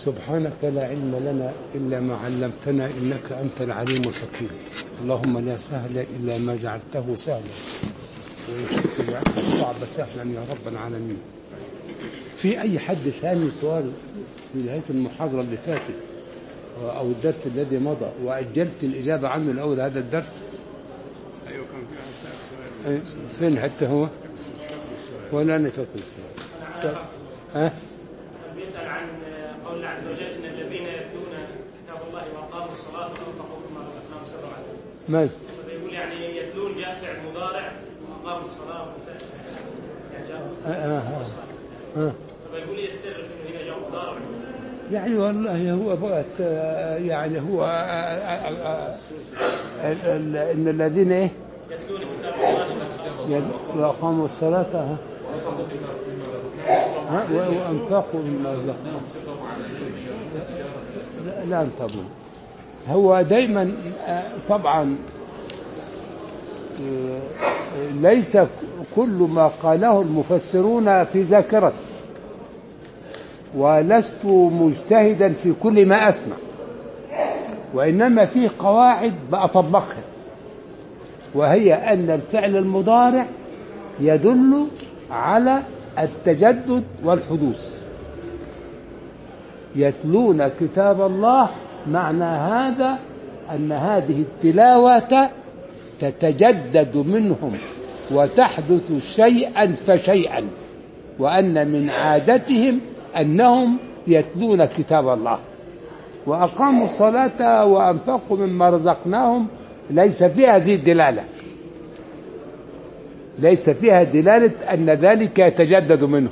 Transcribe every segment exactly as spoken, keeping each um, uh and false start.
سبحانك لا علم لنا إلا ما علمتنا إنك أنت العليم الحكيم. اللهم لا سهل إلا ما جعلته سهلا ويسهل الصعب سهلا يا رب العالمين. في أي حد ثاني سؤال في نهاية المحاضرة اللي فاتت أو الدرس الذي مضى وأجلت الإجابة عنه الأول هذا الدرس؟ أيوة كان في سؤال. فين حتى هو؟ ولا أنا فاكر السؤال. ها؟ بيسأل عن قول الله عز وجل إن الذين يتلون كتاب الله وأقاموا الصلاة وأنفقوا مما رزقناهم سرا وعلانية. ماذا؟ فيقول يعني يتلون جاء فعل مضارع وأقاموا الصلاة يعني جاء آه آه آه. فيقول لي السر في إنه هنا جاء مضارع. يعني والله هو بغت يعني هو إن الذين إيه؟ يتلون كتاب الله وأقاموا الصلاة ها ها وأنفقوا مما رزقناهم لا انتبهوا. هو دائما طبعا ليس كل ما قاله المفسرون في ذاكرتي ولست مجتهدا في كل ما أسمع، وإنما فيه قواعد بأطبقها، وهي أن الفعل المضارع يدل على التجدد والحدوث. يتلون كتاب الله معنى هذا أن هذه التلاوة تتجدد منهم وتحدث شيئا فشيئا، وأن من عادتهم أنهم يتلون كتاب الله. وأقاموا الصلاة وأنفقوا مما رزقناهم ليس فيها هذه الدلالة، ليس فيها دلالة أن ذلك يتجدد منه.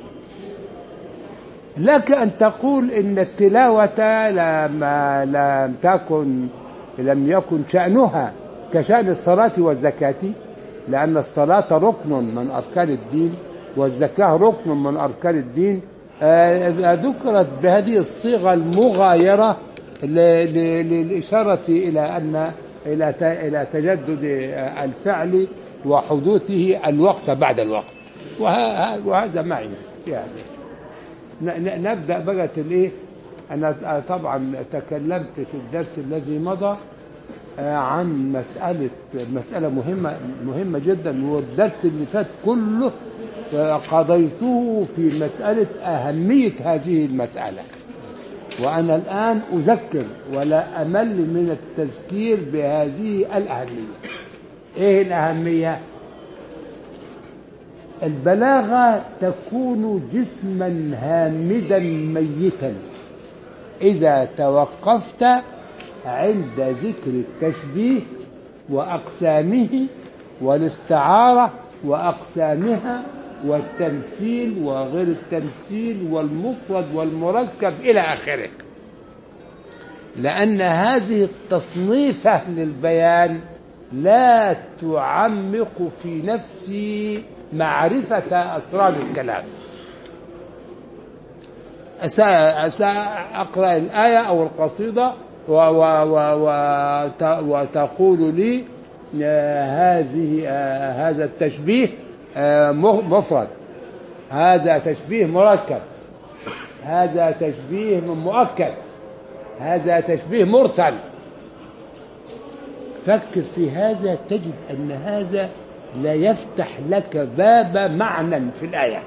لك أن تقول إن التلاوة لما لم تكن لم يكن شأنها كشأن الصلاة والزكاة، لأن الصلاة ركن من أركان الدين والزكاة ركن من أركان الدين، ذكرت بهذه الصيغة المغايرة للإشارة إلى أن إلى إلى تجدد الفعل وحدوثه الوقت بعد الوقت، وهذا معي يعني. نبدأ بقى الإيه؟ أنا طبعا تكلمت في الدرس الذي مضى عن مسألة مسألة مهمة مهمة جدا، والدرس اللي فات كله قضيته في مسألة أهمية هذه المسألة، وأنا الآن أذكر ولا أمل من التذكير بهذه الأهمية. إيه الأهمية؟ البلاغة تكون جسما هامدا ميتا إذا توقفت عند ذكر التشبيه وأقسامه والاستعارة وأقسامها والتمثيل وغير التمثيل والمفرد والمركب إلى آخره، لأن هذه التصنيفة للبيان لا تعمق في نفسي معرفة أسرار الكلام. سأقرأ الآية أو القصيدة وتقول لي هذه هذا التشبيه مفرد، هذا تشبيه مركب، هذا تشبيه مؤكد، هذا تشبيه مرسل. فكر في هذا تجد أن هذا لا يفتح لك باب معنى في الآية،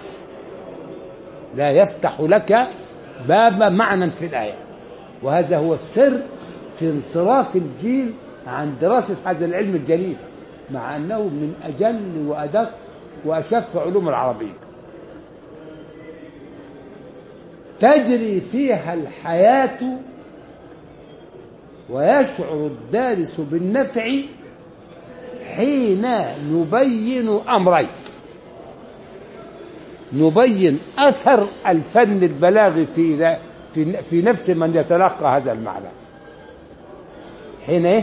لا يفتح لك باب معنى في الآية. وهذا هو السر في انصراف الجيل عن دراسة هذا العلم الجليل، مع أنه من أجل وأدق وأشف علوم العربية. تجري فيها الحياة ويشعر الدارس بالنفع حين نبين أمرين: نبين أثر الفن البلاغي في في نفس من يتلقى هذا المعنى. حين إيه؟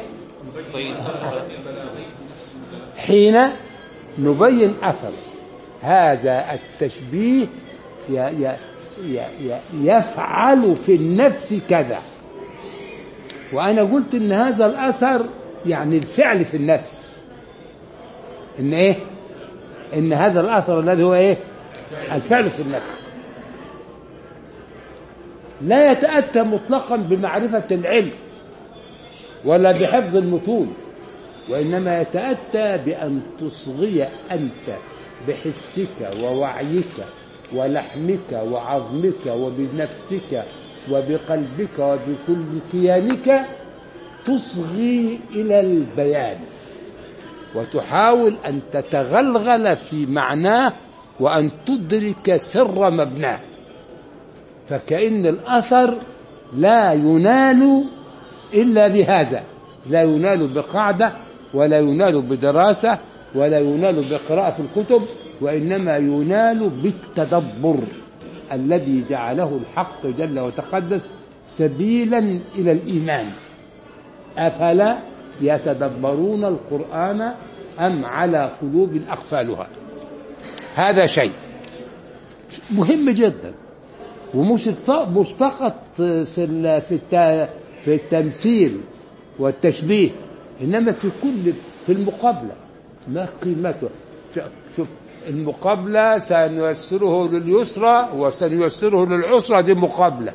حين نبين أثر هذا التشبيه يفعل في النفس كذا. وأنا قلت إن هذا الأثر يعني الفعل في النفس، إن إيه؟ إن هذا الأثر الذي هو إيه؟ الفعل في النفس. لا يتأتى مطلقا بمعرفة العلم ولا بحفظ المتون، وإنما يتأتى بأن تصغي أنت بحسك ووعيك ولحمك وعظمك وبنفسك وبقلبك وبكل كيانك، تصغي إلى البيان وتحاول أن تتغلغل في معناه وأن تدرك سر مبناه. فكأن الأثر لا ينال إلا بهذا، لا ينال بقاعدة ولا ينال بدراسة ولا ينال بقراءة في الكتب، وإنما ينال بالتدبر الذي جعله الحق جل وتقدس سبيلا إلى الإيمان. أفلا يتدبرون القرآن أم على قلوب أقفالها؟ هذا شيء مهم جدا، ومش مش فقط في في في التمثيل والتشبيه، إنما في كل في المقابلة. ما قيمته؟ شوف، المقابلة سنيسره لليسرى وسنيسره للعسرى، دي مقابلة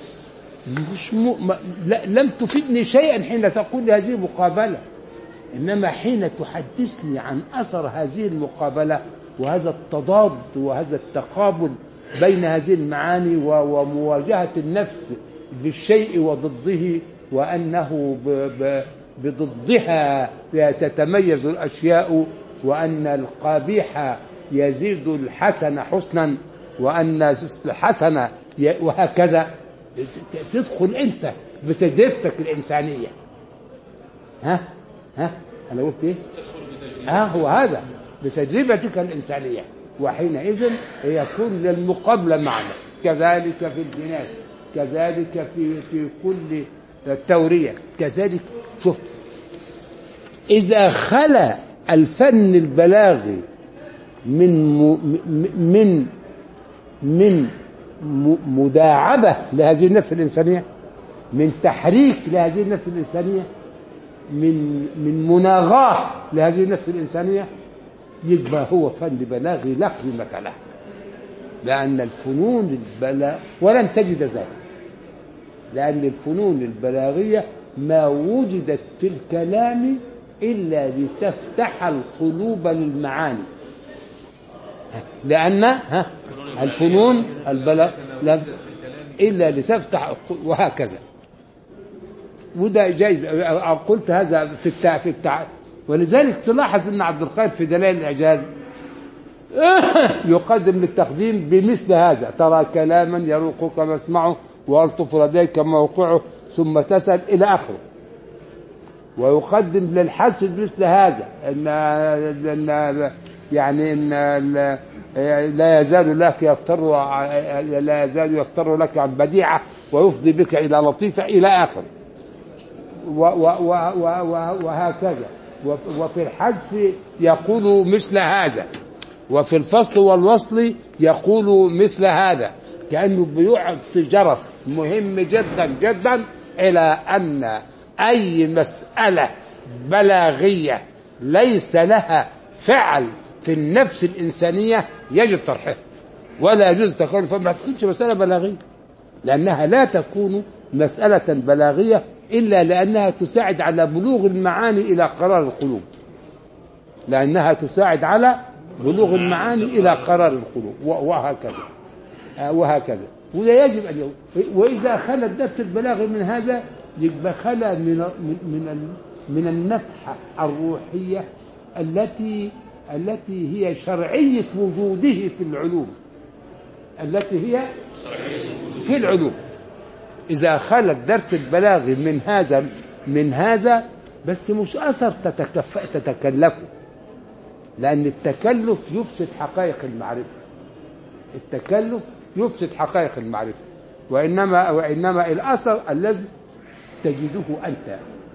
مش م... لا لم تفيدني شيئا حين تقول هذه مقابلة، إنما حين تحدثني عن أثر هذه المقابلة وهذا التضاد وهذا التقابل بين هذه المعاني ومواجهة النفس بالشيء وضده، وأنه ب... ب... بضدها تتميز الأشياء، وأن القبيح يزيد الحسن حسنا، وأن الحسن ي... وهكذا. تدخل أنت بتجربتك الإنسانية. ها ها أنا قلت إيه؟ ها هو هذا بتجربتك الإنسانية، وحينئذ يكون للمقابلة معنى. كذلك في الجناس، كذلك في في كل التورية، كذلك. شوف، إذا خلا الفن البلاغي من من من مداعبة لهذه النفس الإنسانية، من تحريك لهذه النفس الإنسانية، من من مناغاة لهذه النفس الإنسانية، يبقى هو فن بلاغي لا قيمة له. لأن الفنون البلاغ ولن تجد ذلك، لأن الفنون البلاغية ما وجدت في الكلام إلا لتفتح القلوب للمعاني. لأن ها الفنون البلاغ إلا لتفتح، وهكذا. وده جيد، قلت هذا في التع... في التع... ولذلك تلاحظ أن عبد القادر في دلائل الإعجاز يقدم للتقديم بمثل هذا: ترى كلاما يروقك مسمعه وألطف لديك موقعه ثم تسأل إلى آخره. ويقدم للحس بمثل هذا إن إن يعني إن لا يزال لك يفتر لا يزال يفتر لك عن بديعة ويفضي بك إلى لطيفة إلى آخر، وهكذا. وفي الحذف يقول مثل هذا، وفي الفصل والوصل يقول مثل هذا، كأنه بيعطي جرس مهم جدا جدا إلى أن أي مسألة بلاغية ليس لها فعل في النفس الإنسانية يجب طرحها ولا يجوز تكون. فما تكونش مسألة بلاغية، لأنها لا تكون مسألة بلاغية إلا لأنها تساعد على بلوغ المعاني إلى قرار القلوب، لأنها تساعد على بلوغ المعاني إلى قرار القلوب، وهكذا وهكذا. ولا يجب أن يكون. وإذا خلى الدرس البلاغي من هذا، يبقى خلى من من من النفحة الروحية التي التي هي شرعية وجوده في العلوم، التي هي في العلوم. إذا خلى الدرس البلاغي من هذا من هذا بس مش أثر تتكف تتكلفه، لأن التكلف يفسد حقائق المعرفة. التكلف يفسد حقائق المعرفة، وإنما وإنما الأثر الذي تجده أنت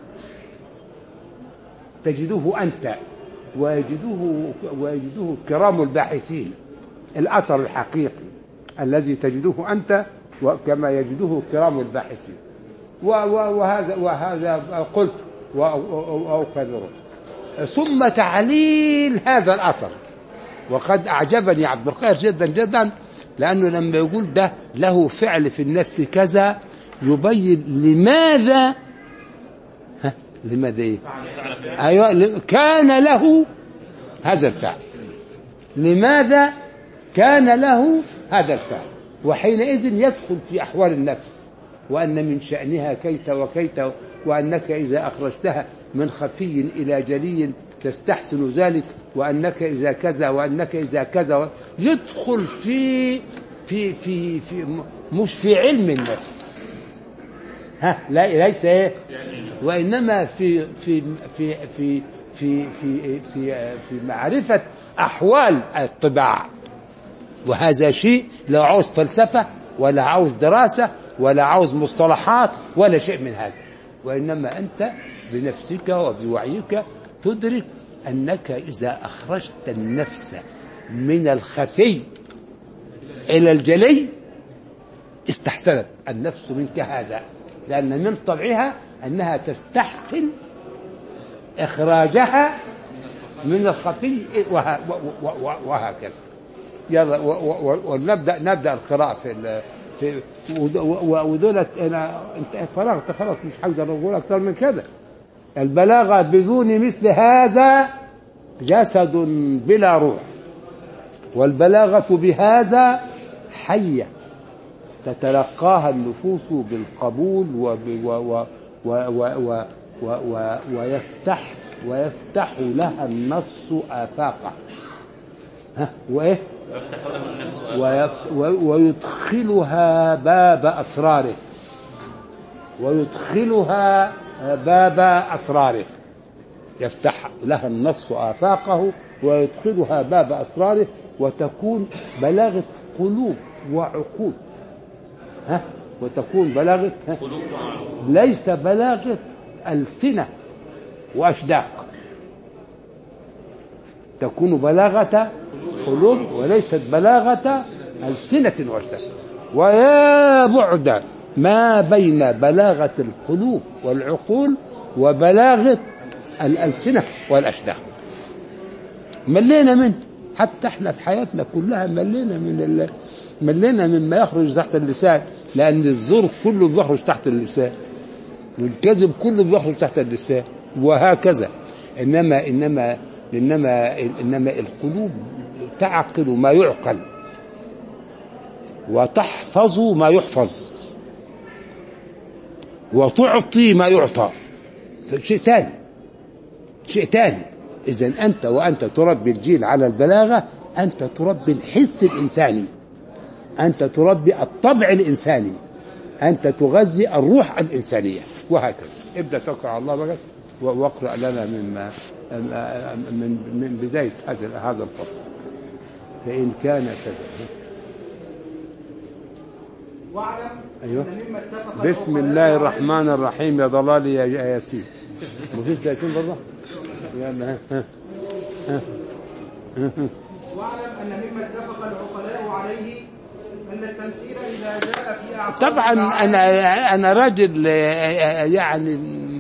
تجده أنت ويجده ويجده كرام الباحثين. الأثر الحقيقي الذي تجده أنت وكما يجده كرام الباحثين. وهذا وهذا قلت وأكرره. ثم تعليل هذا الأثر، وقد أعجبني عبد القادر جدا جدا لأنه لما يقول ده له فعل في النفس كذا يبين لماذا ها لماذا ايه ايوه كان له هذا الفعل، لماذا كان له هذا الفعل، وحينئذ يدخل في أحوال النفس، وأن من شأنها كيت وكيت، وأنك إذا أخرجتها من خفي إلى جلي تستحسن ذلك، وأنك إذا كذا وأنك إذا كذا، يدخل في في في في مش في علم النفس، ها لا ليس ايه، وإنما في في في في في في في في معرفة أحوال الطباع. وهذا شيء لا عاوز فلسفة ولا عاوز دراسة ولا عاوز مصطلحات ولا شيء من هذا، وإنما أنت بنفسك وبوعيك تدرك أنك إذا أخرجت النفس من الخفي إلى الجلي استحسنت النفس منك هذا، لأن من طبعها أنها تستحسن إخراجها من الخفي وهكذا. يلا ونبدأ نبدأ القراءة في في ودولت. أنا أنت فرغت خلاص مش هقدر أقول أكثر من كده. البلاغة بدون مثل هذا جسد بلا روح، والبلاغة بهذا حية تتلقاها النفوس بالقبول ويفتح ويفتح لها النص آفاقه، ها وإيه ويدخلها باب أسراره، ويدخلها باب أسراره، يفتح لها النص آفاقه ويدخلها باب أسراره، وتكون بلاغة قلوب وعقول، ها وتكون بلاغة ليس بلاغة ألسنة وأشداق، تكون بلاغة قلوب وليست بلاغة ألسنة وأشداق. ويا بعد ما بين بلاغة القلوب والعقول وبلاغة الألسنة والأشداق. ملينا منه، حتى احنا في حياتنا كلها ملينا من ملينا مما يخرج تحت اللسان، لأن الزور كله بيخرج تحت اللسان، والكذب كله بيخرج تحت اللسان، وهكذا. إنما إنما إنما إنما القلوب تعقل ما يعقل وتحفظ ما يحفظ وتعطي ما يعطى، شيء ثاني شيء ثاني. إذن أنت وأنت تربي الجيل على البلاغة، أنت تربي الحس الإنساني، أنت تربي الطبع الإنساني، أنت تغذي الروح الإنسانية، وهكذا. ابدأ توكل على الله بقى واقرأ لنا من من من بداية هذا هذا الفصل. فإن كان كذا واعلم أيوه. أن مما اتفق بسم الله الرحمن الرحيم. يا ضلالي يا ياسين، مفيش ياسين برضه. يلا ها ها واعلم أن مما اتفق العقلاء عليه أن التمثيل إذا جاء في أعقاب طبعا أنا أنا راجل يعني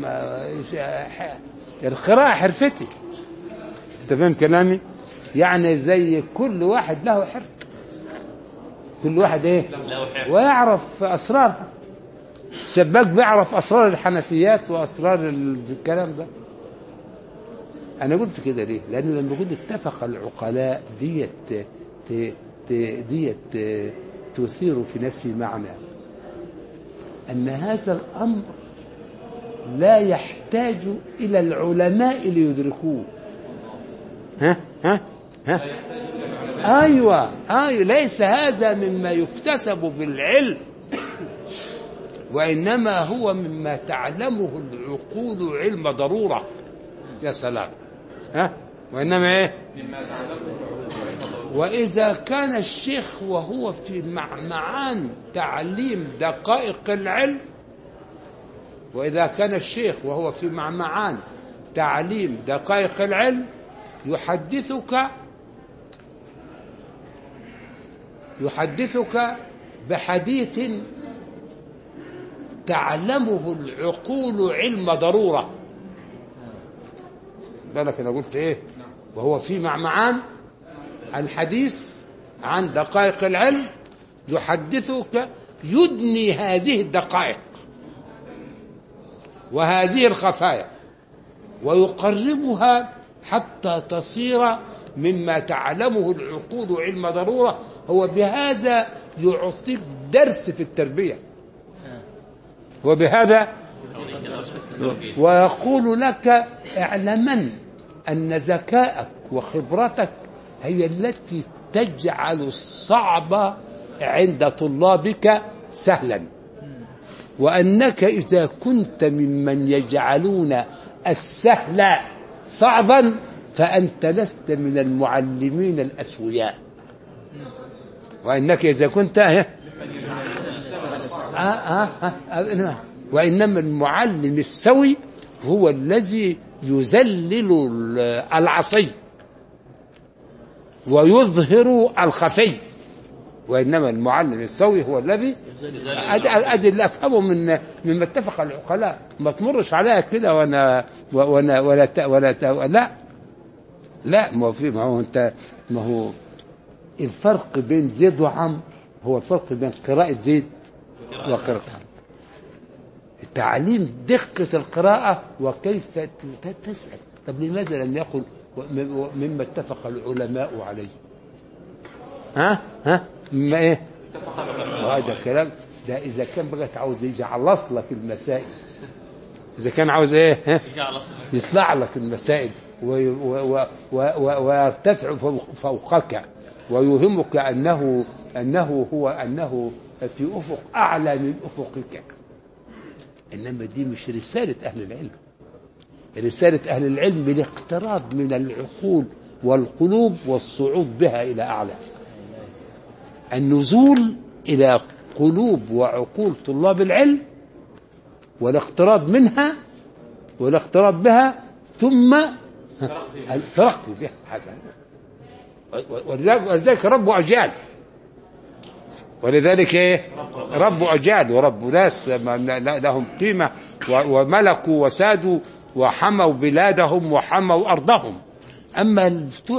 القراءة حرفتي، أنت فاهم كلامي؟ يعني زي كل واحد له حرف، كل واحد إيه؟ ويعرف أسرارها. السباك بيعرف أسرار الحنفيات وأسرار الكلام ده. أنا قلت كده ليه؟ لأنه لما قلت اتفق العقلاء ديت ديت تثير في نفسي معنى أن هذا الأمر لا يحتاج إلى العلماء ليدركوه. ها ها ها أيوة أيوة ليس هذا مما يكتسب بالعلم، وإنما هو مما تعلمه العقول علم ضرورة. يا سلام. ها وإنما إيه؟ وإذا كان الشيخ وهو في معمعان تعليم دقائق العلم، وإذا كان الشيخ وهو في معمعان تعليم دقائق العلم يحدثك يحدثك بحديث تعلمه العقول علم ضرورة. بالك أنا قلت إيه؟ وهو في معمعان الحديث عن دقائق العلم يحدثك يدني هذه الدقائق وهذه الخفايا ويقربها حتى تصير مما تعلمه العقول علم ضرورة. هو بهذا يعطيك درس في التربية، وبهذا ويقول لك اعلمن أن ذكاءك وخبرتك هي التي تجعل الصعب عند طلابك سهلا، وأنك إذا كنت ممن يجعلون السهل صعبا فأنت لست من المعلمين الأسوياء، وأنك إذا كنت آه آه آه آه وإنما المعلم السوي هو الذي يذلل العصي ويظهر الخفي، وإنما المعلم السوي هو الذي أدي اللي أفهمه من مما اتفق العقلاء. ما تمرش عليها كده وأنا وأنا ولا ولا لا لا ما في ما هو أنت ما هو الفرق بين زيد وعمرو هو الفرق بين قراءة زيد وقراءة عمرو. تعليم دقة القراءة وكيف تسأل. طب لماذا لم يقل مما اتفق العلماء عليه؟ ها ها مما ايه هذا الكلام ده اذا كان بقى عاوز يجعلص لك المسائل، اذا كان عاوز ايه ها يطلع لك المسائل ويرتفع فوقك ويوهمك انه انه هو انه في افق اعلى من افقك. انما دي مش رسالة اهل العلم. رسالة أهل العلم الاقتراب من العقول والقلوب والصعود بها إلى أعلى، النزول إلى قلوب وعقول طلاب العلم والاقتراب منها والاقتراب بها ثم الترقي بها حسنا. ولذلك رب أجيال، ولذلك ايه رب أجيال ورب ناس لهم قيمة وملكوا وسادوا وحموا بلادهم وحموا أرضهم. أما بتوع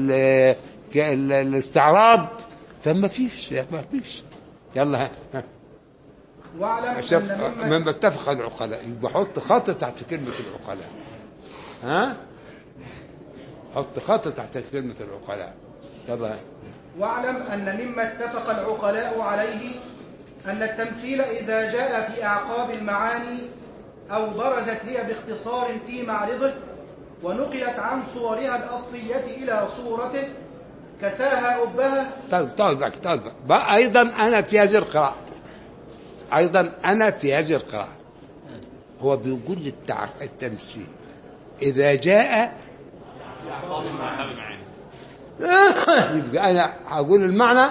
الاستعراض فما فيش ما فيش. يلا ها واعلم شوف أن من اتفق العقلاء بحط خط تحت كلمة العقلاء. ها حط خط تحت كلمة العقلاء. طبعا واعلم أن مما اتفق العقلاء عليه أن التمثيل إذا جاء في أعقاب المعاني أو برزت هي باختصار في معرضه ونقلت عن صورها الأصلية إلى صورته كساها أبها. طيب طيب طيب بقى أيضا أنا في هذه القراءة أيضا أنا في هذه القراءة هو بيقول التع... التمثيل إذا جاء يبقى أنا هقول المعنى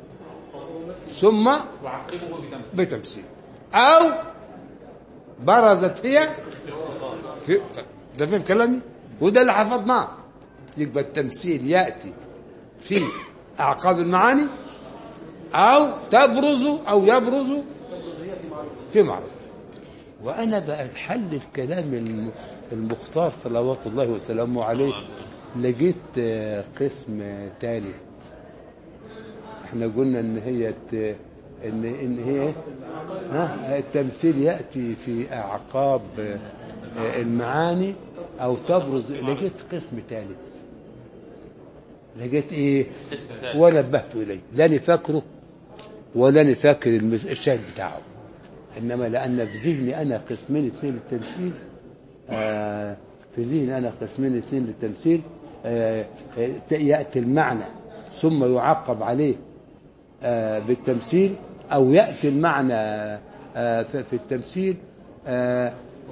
ثم بتمثيل أو برزت هي في ده فين كلامي وده اللي حفظناه. يبقى التمثيل يأتي في أعقاب المعاني أو تبرز أو يبرز في معرض. وأنا بقى الحل الكلام المختار صلوات الله وسلامه عليه لقيت قسم ثالث. احنا قلنا ان هي ان ان هي ها التمثيل ياتي في اعقاب المعاني او تبرز. لقيت قسم ثالث لقيت ايه ونبهت اليه لاني فاكره ولاني فاكر الشاهد بتاعه، انما لان في ذهني انا قسمين اثنين للتمثيل. آه في ذهني انا قسمين اثنين للتمثيل. آه ياتي المعنى ثم يعقب عليه آه بالتمثيل او ياتي المعنى آه في التمثيل. آه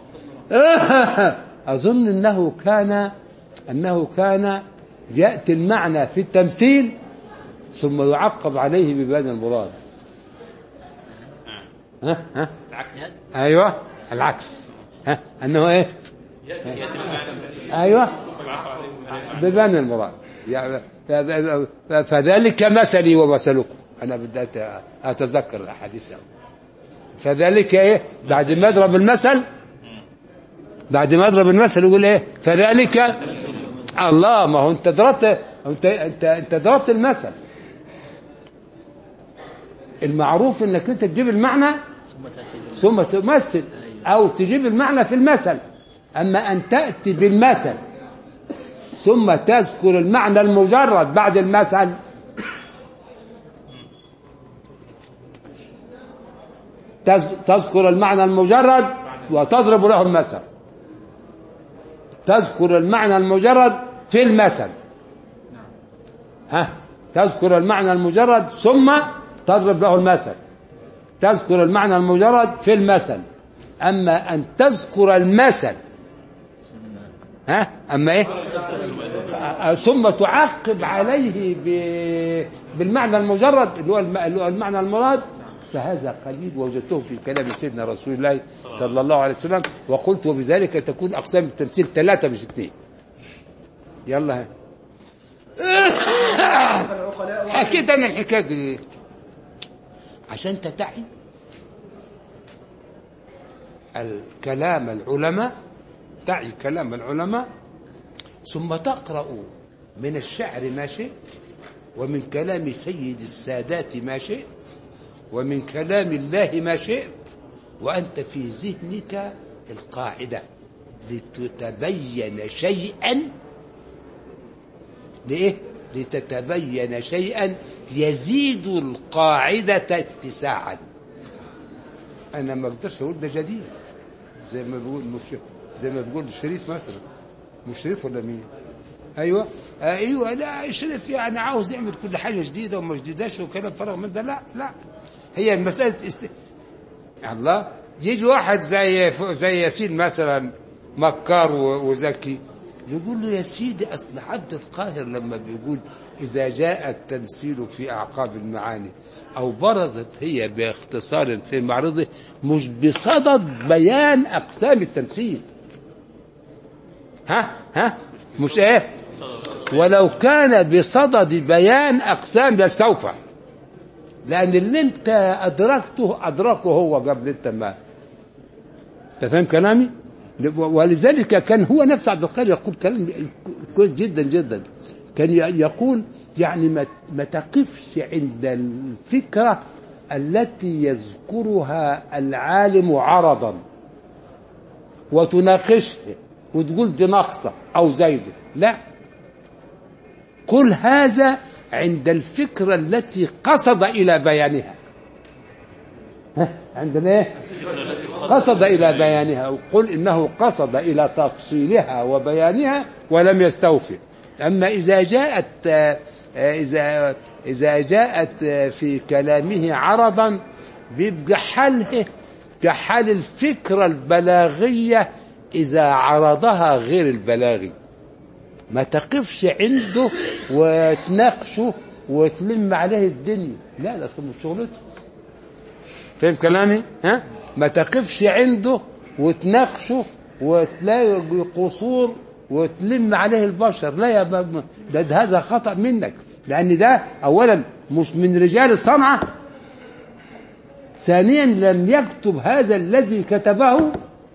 اظن انه كان انه كان ياتي المعنى في التمثيل ثم يعقب عليه ببيان المراد. ها ها ايوه العكس. ها انه ايه ايوه ببيان المراد. فذلك مثلي ومثلكم. انا بدأت اتذكر الاحاديث. فذلك ايه بعد ما يضرب المثل بعد ما يضرب المثل يقول ايه فذلك الله. ما هو انت ضربت انت انت انت ضربت المثل المعروف انك انت تجيب المعنى ثم تمثل او تجيب المعنى في المثل. اما ان تأتي بالمثل ثم تذكر المعنى المجرد بعد المثل، تذكر المعنى المجرد وتضرب له المثل، تذكر المعنى المجرد في المثل، ها تذكر المعنى المجرد ثم تضرب له المثل، تذكر المعنى المجرد في المثل. أما أن تذكر المثل ها أما إيه ثم تعقب عليه بالمعنى المجرد اللي هو المعنى المراد، فهذا قليل وجدته في كلام سيدنا رسول الله صلى الله عليه وسلم. وقلت وبذلك تكون أقسام التمثيل ثلاثة مش اثنين. يلا حكيت أنا الحكاية دي عشان تتعي الكلام العلماء، تعي كلام العلماء، ثم تقرأ من الشعر ما شئت، ومن كلام سيد السادات ما شئت، ومن كلام الله ما شئت، وأنت في ذهنك القاعدة لتتبين شيئا لإيه؟ لتتبين شيئا يزيد القاعدة اتساعا. أنا ما أقدرش أقول ده جديد زي ما بيقول مش زي ما بيقول الشريف مثلا، مش شريف ولا مين؟ أيوة آه أيوة لا الشريف يعني عاوز يعمل كل حاجة جديدة وما جديداش وكلام فرغ من ده. لا لا هي المسألة است... الله يجي واحد زي زي ياسين مثلا مكار وذكي يقول له يا سيدي أصل حد القاهر لما بيقول إذا جاء التمثيل في أعقاب المعاني أو برزت هي باختصار في معرضه مش بصدد بيان أقسام التمثيل. ها ها مش إيه ولو كان بصدد بيان أقسام لسوف، لأن اللي أنت أدركته أدركه هو قبل أنت ما تفهم كلامي. ولذلك كان هو نفسه عبد القادر يقول كلام كويس جدا جدا، كان يقول يعني ما تقفش عند الفكرة التي يذكرها العالم عرضا وتناقشها وتقول دي ناقصة أو زايدة، لا، قل هذا عند الفكرة التي قصد إلى بيانها. عندنا ايه قصد إلى بيانها، وقل إنه قصد إلى تفصيلها وبيانها ولم يستوفي. أما إذا جاءت إذا إذا جاءت في كلامه عرضا بيبقى حاله كحال الفكرة البلاغية إذا عرضها غير البلاغي، ما تقفش عنده وتناقشه وتلم عليه الدنيا، لا ده مش شغلته. فهم كلامي؟ ها ما تقفش عنده وتناقشه وتلاقي قصور وتلم عليه البشر، لا يا ده, ده هذا خطأ منك، لأن ده أولا مش من رجال الصنعة، ثانيا لم يكتب هذا الذي كتبه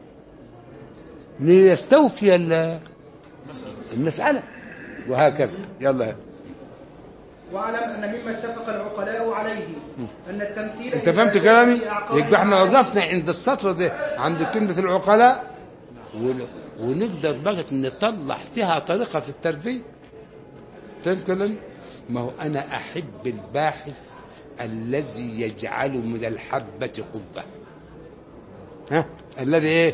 ليستوفي المسألة، وهكذا. يلا واعلم أن مما اتفق العقلاء عليه أن التمثيل. أنت فهمت كلامي؟ يبقى احنا وقفنا عند السطر ده عند كلمة العقلاء، ونقدر بقى نطلع فيها طريقة في التربية. فهمت كلامي؟ ما هو أنا أحب الباحث الذي يجعل من الحبة قبة، ها الذي إيه؟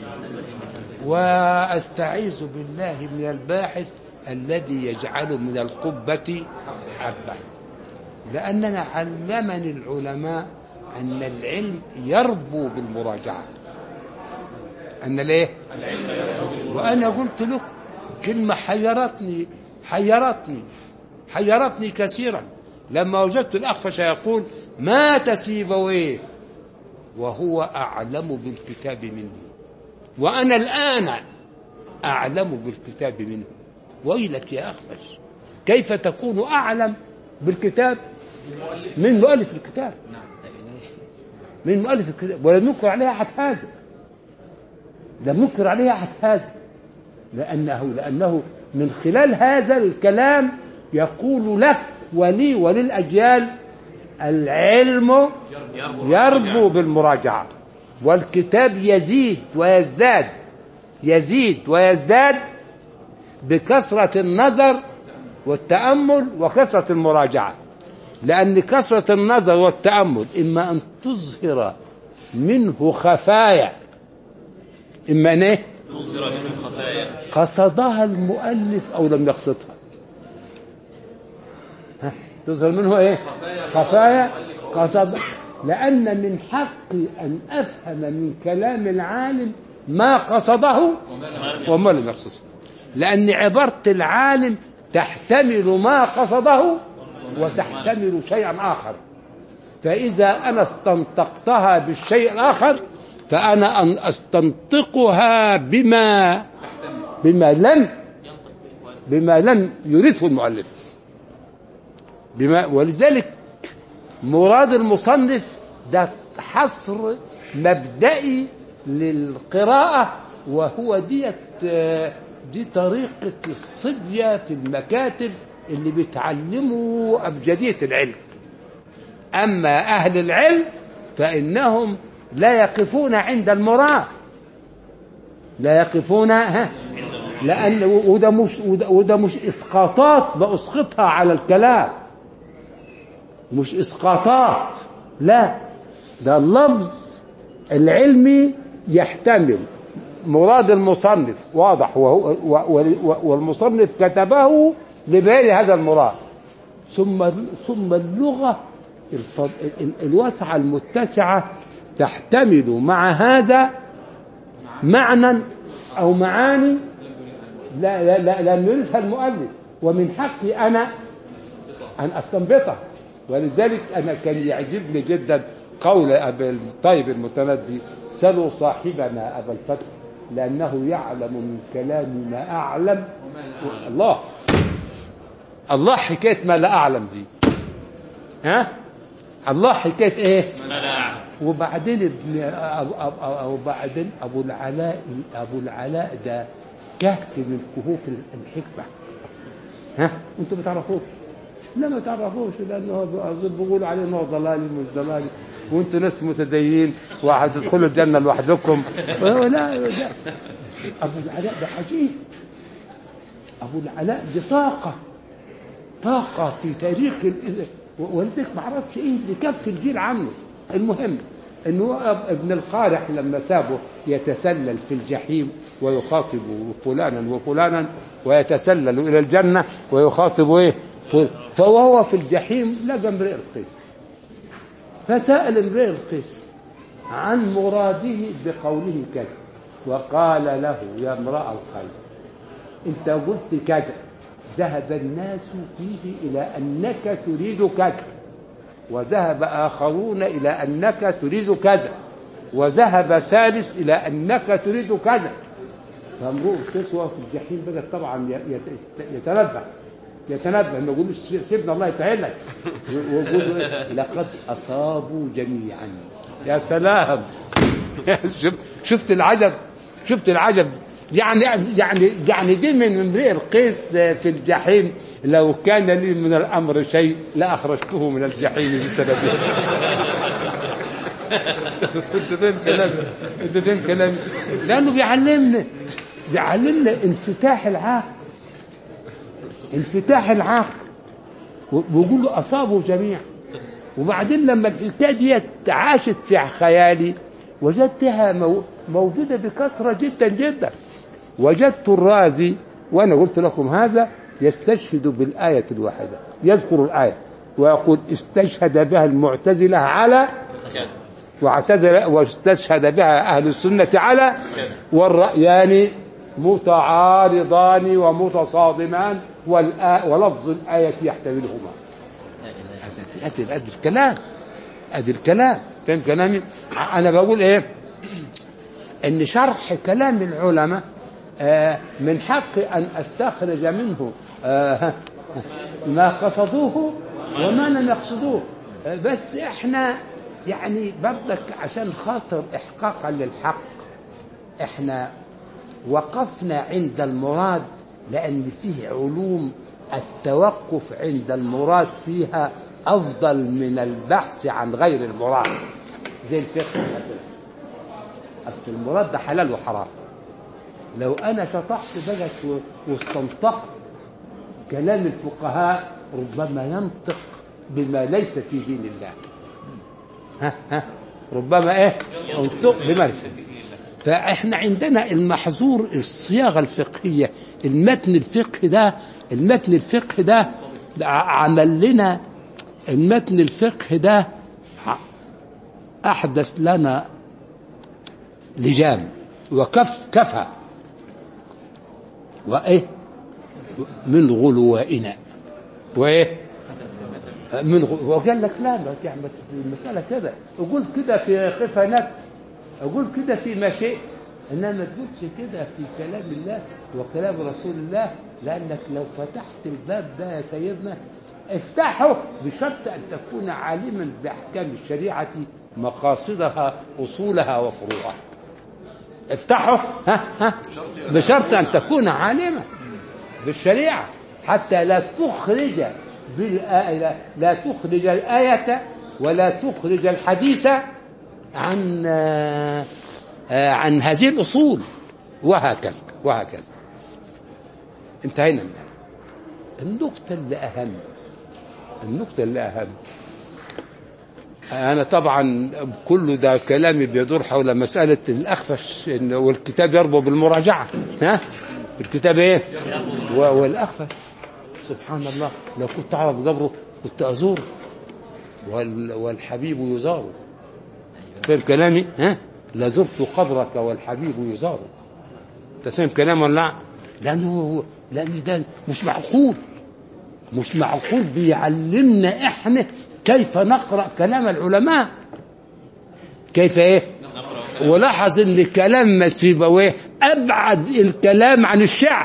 وأستعيذ بالله من الباحث الذي يجعل من القبة حبة، لأننا علمني العلماء أن العلم يربو بالمراجعة، أن ليه؟ وأنا قلت لكم كلمة حيرتني حيرتني حيرتني كثيرا لما وجدت الأخفش يقول مات سيبويه وهو أعلم بالكتاب مني، وأنا الآن أعلم بالكتاب منه. ويلك يا أخفش، كيف تكون أعلم بالكتاب من مؤلف الكتاب؟ من مؤلف الكتاب، ولم ينكر عليه أحد هذا، لم ينكر عليه أحد هذا، لأنه لأنه من خلال هذا الكلام يقول لك ولي وللأجيال العلم يربو بالمراجعة، والكتاب يزيد ويزداد، يزيد ويزداد بكثرة النظر والتأمل وكثرة المراجعة. لأن كثرة النظر والتأمل إما أن تظهر منه خفايا، إما أن إيه؟ تظهر منه خفايا قصدها المؤلف أو لم يقصدها. ها؟ تظهر منه إيه؟ خفايا قصد. لأن من حقي أن أفهم من كلام العالم ما قصده وما لم يقصده، لأن عبارة العالم تحتمل ما قصده وتحتمل شيئا آخر. فإذا أنا استنطقتها بالشيء الآخر فأنا أن أستنطقها بما بما لم بما لم يريده المؤلف بما. ولذلك مراد المصنف ده حصر مبدئي للقراءة، وهو ديت دي طريقة الصبية في المكاتب اللي بيتعلموا أبجدية العلم. أما أهل العلم فإنهم لا يقفون عند المراد، لا يقفون ها لأن وده مش وده, وده مش إسقاطات بأسقطها على الكلام، مش إسقاطات، لا، ده اللفظ العلمي يحتمل مراد المصنف واضح، وهو والمصنف كتبه لبيان هذا المراد، ثم ثم اللغة الواسعة المتسعة تحتمل مع هذا معنى أو معاني لا لا لا لم يريدها المؤلف، ومن حقي أنا أن أستنبطها. ولذلك أنا كان يعجبني جدا قول أبي الطيب المتنبي: سلوا صاحبنا أبا الفتح لأنه يعلم من كلام ما أعلم. الله الله حكاية ما لا أعلم دي، ها الله حكاية إيه ما لا أعلم. وبعدين ابن أبو أبو وبعدين أبو العلاء أبو العلاء ده كهف من كهوف الحكمة. ها أنتوا بتعرفوه؟ لا ما تعرفوش، لأنه بيقولوا عليه إنه ضلالي مش ضلالي، وأنتوا ناس متدينين وهتدخلوا الجنة لوحدكم. لا لا أبو العلاء ده عجيب. أبو العلاء دي طاقة طاقة في تاريخ، ولذلك ما اعرفش ايه اللي كف الجيل عنه. المهم انه ابن القارح لما سابه يتسلل في الجحيم ويخاطب فلانا وفلانا ويتسلل الى الجنه ويخاطب ايه، فوهو في الجحيم لقى امرئ القيس، فسأل امرئ القيس عن مراده بقوله كذا، وقال له: يا امرأ القيس انت قلت كذا، ذهب الناس فيه إلى أنك تريد كذا، وذهب آخرون إلى أنك تريد كذا، وذهب ثالث إلى أنك تريد كذا. فامرؤ القيس وهو في الجحيم بدأ طبعا يتنبه يتنبه ما يقولوش سيبنا الله يسهل لك، ويقول لقد أصابوا جميعا. يا سلام شفت العجب، شفت العجب. يعني يعني يعني دي من امرئ القيس في الجحيم: لو كان لي من الامر شيء لاخرجته من الجحيم بسببه. انت فين كلامي؟ انت فين كلامي؟ لانه بيعلمنا بيعلمنا انفتاح العقل، انفتاح العقل. وبيقول له اصابوا جميعا. وبعدين لما الحكايه دي عاشت في خيالي وجدتها موجوده بكثره جدا جدا. وجدت الرازي وأنا قلت لكم هذا يستشهد بالآية الواحدة، يذكر الآية ويقول: استشهد بها المعتزلة على واعتزل واستشهد بها أهل السنة على، والرأيان متعارضان ومتصادمان ولفظ الآية يحتملهما. أدي الكلام أدي الكلام فهم كلامي؟ أنا بقول إيه؟ إن شرح كلام العلماء من حق أن أستخرج منه ما قصدوه وما لم يقصدوه. بس إحنا يعني برضك عشان خاطر إحقاقا للحق إحنا وقفنا عند المراد لأن فيه علوم التوقف عند المراد فيها أفضل من البحث عن غير المراد، زي الفقه مثلا. أصل المراد ده حلال وحرام. لو أنا شطحت بقى واستنطقت كلام الفقهاء ربما ينطق بما ليس في دين الله. ها ها ربما إيه ينطق بما ليس في دين الله. فإحنا عندنا المحظور الصياغة الفقهية. المتن الفقه ده المتن الفقه ده عمل لنا المتن الفقه ده أحدث لنا لجام وكف كفى وإيه من غلوائنا وإيه من غ... وقال لك لا ما تعمل المسألة كذا، أقول كده في خفنك، أقول كده في ما شئ، إنما ما تقولش كده في كلام الله وكلام رسول الله، لأنك لو فتحت الباب ده يا سيدنا افتحه بشرط أن تكون عالما بأحكام الشريعة مقاصدها أصولها وفروعها. افتحه ها ها بشرط أن تكون عالما بالشريعة حتى لا تخرج بالآية لا تخرج الآية ولا تخرج الحديث عن عن هذه الأصول، وهكذا وهكذا. انتهينا من هذا. النقطة اللي أهم النقطة اللي أهم أنا طبعا كل ده كلامي بيدور حول مسألة الأخفش والكتاب يربو بالمراجعة. ها الكتاب إيه والأخفش سبحان الله. لو كنت أعرف قبره كنت أزوره، والحبيب يزاره. فهم كلامي؟ ها لزرت قبرك والحبيب يزاره. تفهم كلام ولا؟ لأنه لأن ده مش معقول مش معقول بيعلمنا إحنا كيف نقرأ كلام العلماء. كيف إيه؟ ولاحظ إن كلام سيبويه أبعد الكلام عن الشعر،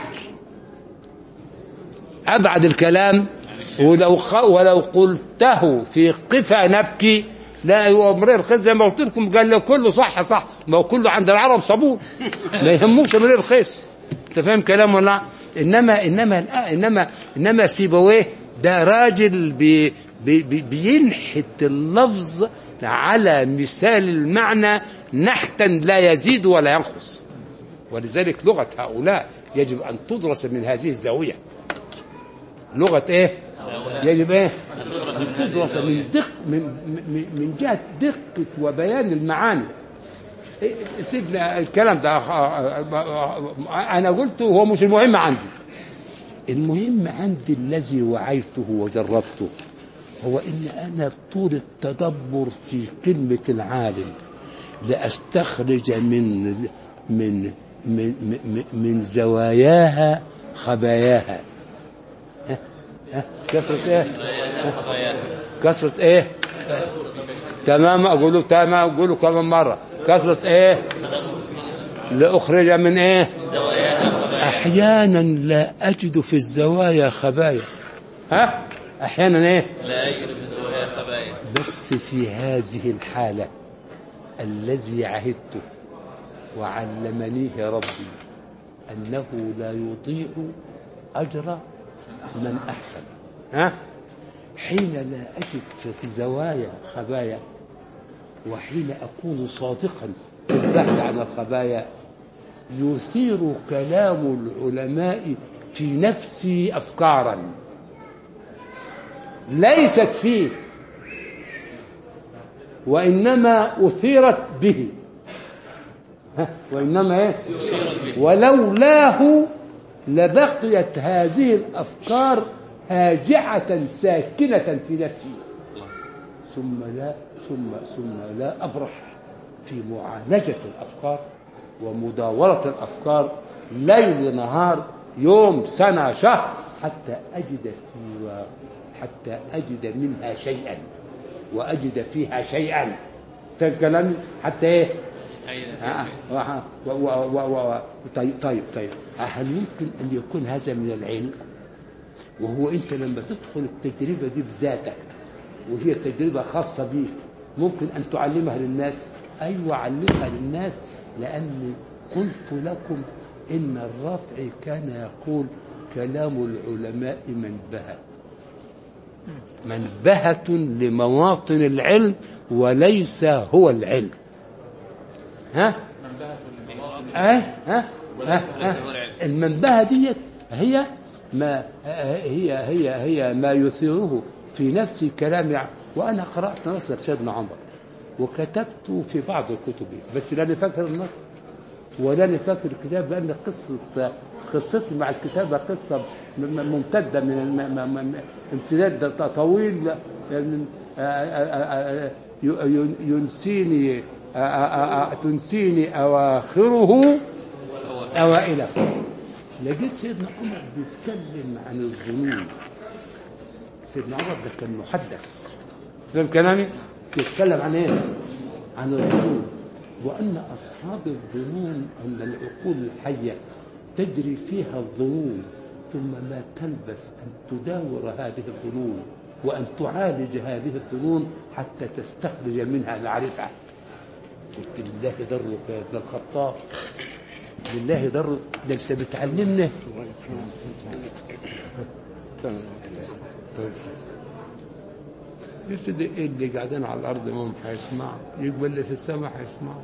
أبعد الكلام. ولو ولو قلته في قفا نبكي لا مرير خيس زي ما قلت لكم، قال له كله صح صح، ما هو كله عند العرب صابون ما يهموش مرير خيس. انت فاهم كلام ولا؟ انما انما انما انما سيبويه ده راجل بي بي بينحت اللفظ على مثال المعنى نحتا لا يزيد ولا ينقص. ولذلك لغة هؤلاء يجب أن تدرس من هذه الزاوية. لغة إيه؟ يجب إيه؟ أن تدرس من دق من من جهة دقة وبيان المعاني. سيبنا الكلام ده أنا قلته هو مش المهم عندي. المهم عندي الذي وعيته وجربته هو إن أنا طول التدبر في كلمة العالم لأستخرج من من من من, من زواياها خباياها. ها ها كسرة إيه؟ كسرة إيه؟ تمام أقوله تمام أقوله كمان مرة. كسرة إيه؟ لأخرج من إيه؟ أحيانا لا أجد في الزوايا خبايا. ها؟ أحيانا إيه؟ لا أجد في الزوايا خبايا. بس في هذه الحالة الذي عهدته وعلمنيه ربي أنه لا يضيع أجر من أحسن. ها؟ حين لا أجد في الزوايا خبايا وحين أكون صادقا في البحث عن الخبايا يثير كلام العلماء في نفسي أفكارا ليست فيه وإنما أثيرت به. ها؟ وإنما إيه؟ ولولاه لبقيت هذه الأفكار هاجعة ساكنة في نفسي ثم لا ثم ثم لا أبرح في معالجة الأفكار ومداورة الأفكار ليل نهار يوم سنة شهر حتى أجد في حتى أجد منها شيئا وأجد فيها شيئا. فاهم كلامي؟ حتى إيه؟ طيب طيب طيب هل يمكن أن يكون هذا من العلم؟ وهو أنت لما تدخل التجربة دي بذاتك وهي تجربة خاصة بيك ممكن أن تعلمها للناس؟ أيوة علمها للناس، لأني قلت لكم إن الرافعي كان يقول كلام العلماء منبهة منبهة لمواطن العلم وليس هو العلم. ها ها ها, ها, ها. المنبهة دي هي ما هي هي هي ما يثيره في نفسي كلام. وأنا قرأت نص سيدنا عمر وكتبته في بعض كتبي، بس لا فاكر النص ولا فاكر الكتاب، لأن قصة قصتي مع الكتابة قصة ممتدة من امتداد طويل ينسيني تنسيني أواخره أوائله. لقيت سيدنا عمر بيتكلم عن الظنون. سيدنا عمر ده كان محدث، فهم كلامي؟ يتكلم عن ايه؟ عن الظنون، وأن أصحاب الظنون أن العقول الحية تجري فيها الظنون، ثم ما تلبس أن تداور هذه الظنون وأن تعالج هذه الظنون حتى تستخرج منها معرفة. قلت لله ضرك يا ابن الخطاب، لله ضرك، ده لسه بتعلمنا. يا سيدي ايه اللي قاعدين على الارض ما هم هيسمعوا، يقبل اللي في السماء هيسمعوا.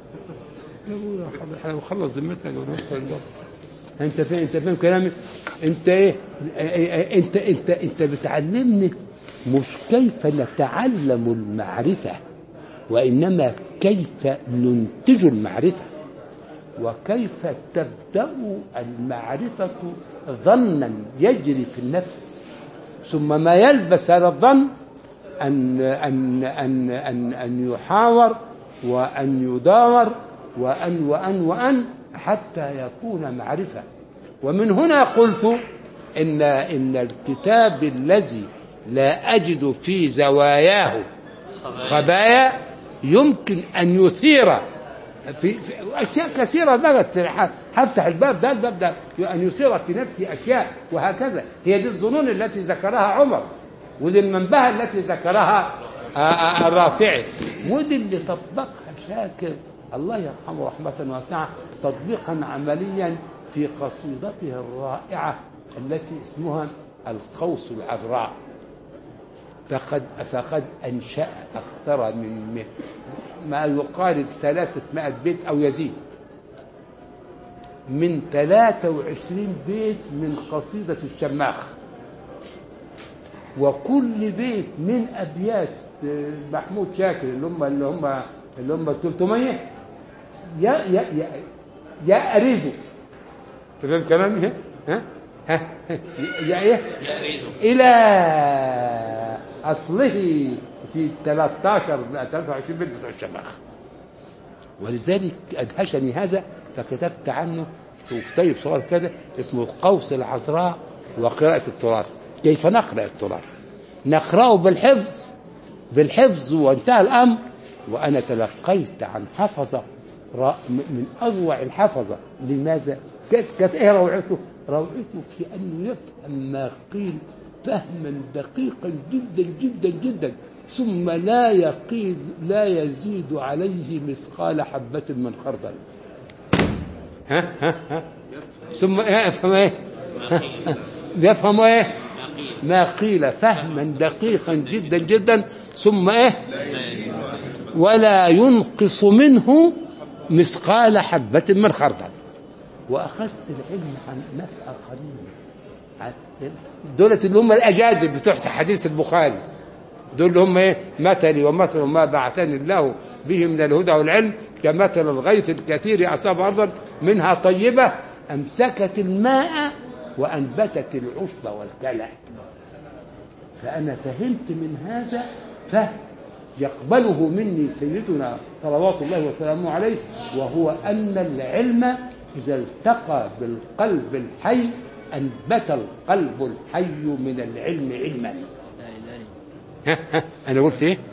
يا خلص ذمتك وندخل الجو. انت فاهم انت فاهم كلامي؟ انت ايه انت انت انت بتعلمني مش كيف نتعلم المعرفه، وانما كيف ننتج المعرفه، وكيف تبدا المعرفه ظنا يجري في النفس، ثم ما يلبس هذا الظن أن أن أن أن أن يحاور وأن يداور وأن وأن وأن حتى يكون معرفة. ومن هنا قلت إن إن الكتاب الذي لا أجد في زواياه خبايا يمكن أن يثير في, في أشياء كثيرة. بقت هفتح الباب ده الباب ده أن يثير في نفسي أشياء، وهكذا. هي دي الظنون التي ذكرها عمر، ودي المنبهة التي ذكرها الرافعي، ودي اللي طبقها شاكر الله يرحمه رحمة واسعة تطبيقا عمليا في قصيدته الرائعة التي اسمها القوس العذراء. فقد فقد أنشأ أكثر من ما يقارب ثلاثمائة بيت أو يزيد من ثلاثة وعشرين بيت من قصيدة الشماخ، وكل بيت من أبيات محمود شاكر اللي هم اللي هم اللي هم ثلاثمائة يا يا يا يا أريزو. تفهم كلامي؟ ها ها يا ايه الى اصله في ثلاثة عشر ثلاثة وعشرين بيت بتوع الشماخ. ولذلك ادهشني هذا فكتبت عنه في كتاب صغير كده اسمه القوس العذراء وقراءة التراث. كيف نقرأ التراث؟ نقرأه بالحفظ بالحفظ وانتهى الأمر. وأنا تلقيت عن حفظة من أروع الحفظة. لماذا؟ كانت إيه روعته؟ روعته في أنه يفهم ما قيل فهما دقيقا جدا جدا جدا، ثم لا يقيد لا يزيد عليه مثقال حبة من خردل. ها ها ها ثم يفهم ايه؟ يفهم ايه؟ ما قيل فهما دقيقا جدا جدا، ثم ايه؟ ولا ينقص منه مثقال حبة من خردل. واخذت العلم عن ناس اخرين، دولة اللي هم الاجادل بتوع حديث البخاري، دول اللي هم ايه؟ مثلي ومثل ما بعثني الله به من الهدى والعلم كمثل الغيث الكثير اصاب ارضا منها طيبه امسكت الماء وانبتت العشب والكلى. فانا فهمت من هذا فهم يقبله مني سيدنا صلوات الله وسلامه عليه، وهو ان العلم اذا التقى بالقلب الحي انبت القلب الحي من العلم علما. ها ها انا قلت ايه؟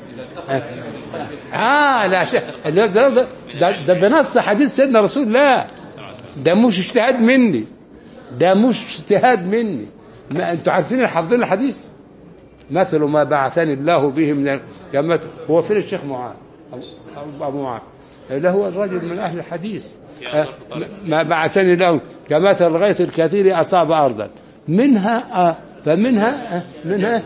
اه لا شيء ده, ده, ده, ده بنص حديث سيدنا رسول الله. ده مش اجتهاد مني، ده مش اجتهاد مني. ما انتوا عارفين حافظين الحديث؟ مثل ما بعثني الله به من كما هو فين الشيخ معاذ ابو معاذ اللي هو الرجل من أهل الحديث ما بعثني له كمثل الغيث الكثير أصاب أرضا منها فمنها منها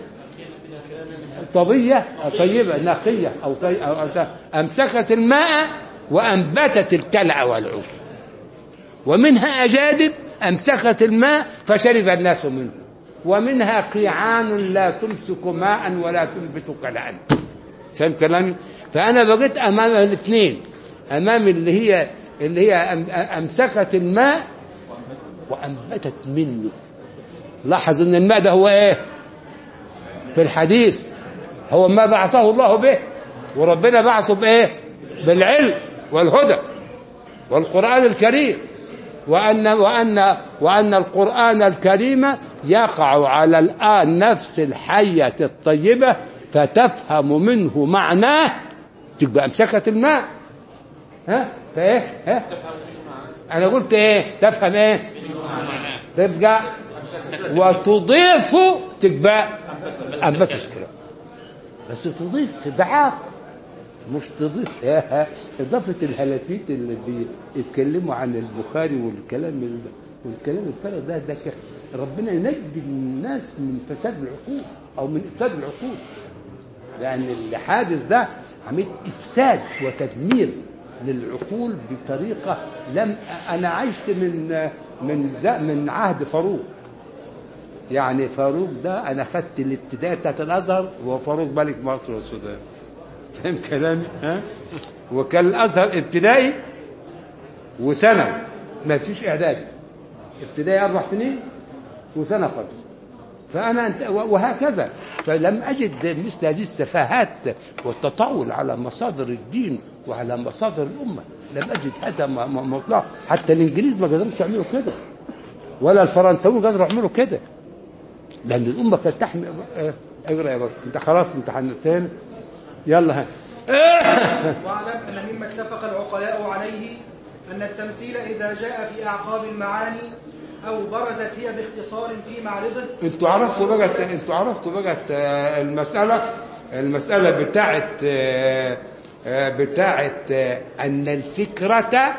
طبية طيبة نقية أو, أو أمسكت الماء وأنبتت الكلع والعوش، ومنها أجادب أمسكت الماء فشرب الناس منه، ومنها قيعان لا تمسك ماء ولا تنبت كلعا. فهم كلامي؟ فأنا بقيت أمام الاثنين، أمام اللي هي اللي هي أمسكت الماء وأنبتت منه. لاحظ أن الماء ده هو إيه في الحديث؟ هو ما بعثه الله به، وربنا بعثه بإيه؟ بالعلم والهدى والقرآن الكريم، وأن وأن وأن القرآن الكريم يقع على الآن نفس الحية الطيبة فتفهم منه معناه، تبقى أمسكت الماء. ها فإيه؟ ها أنا قلت إيه؟ تفهم إيه؟ تبقى وتضيف تبقى أنبتت كده، بس تضيف بعاق، مش تضيف إضافة الهلافيت اللي بيتكلموا عن البخاري والكلام والكلام الفارغ ده. ده ربنا ينجي الناس من فساد العقول أو من إفساد العقول، لأن الحادث ده عملية إفساد وتدمير للعقول بطريقة لم أنا عشت من من من عهد فاروق. يعني فاروق ده أنا خدت الابتدائي بتاعت الأزهر وهو فاروق ملك مصر والسودان. فهم كلامي؟ ها؟ وكان الأزهر ابتدائي وثانوي، ما فيش إعدادي، ابتدائي أربع سنين وسنة خمس. فأنا أنت وهكذا، فلم أجد مثل هذه السفاهات والتطاول على مصادر الدين وعلى مصادر الأمة، لم أجد هذا مطلع. حتى الإنجليز ما قدروش يعملوا كده، ولا الفرنساويين قدروا يعملوا كده، لأن الأمة كانت تحمي. اقرأ يا بابا، أنت خلاص امتحنتين، يلا ها. واعلم أن مما اتفق العقلاء عليه أن التمثيل إذا جاء في أعقاب المعاني أو برزت هي باختصار في معرضه. انتوا عرفتوا بقى انتوا عرفتوا بقى المسألة المسألة بتاعت بتاعت أن الفكرة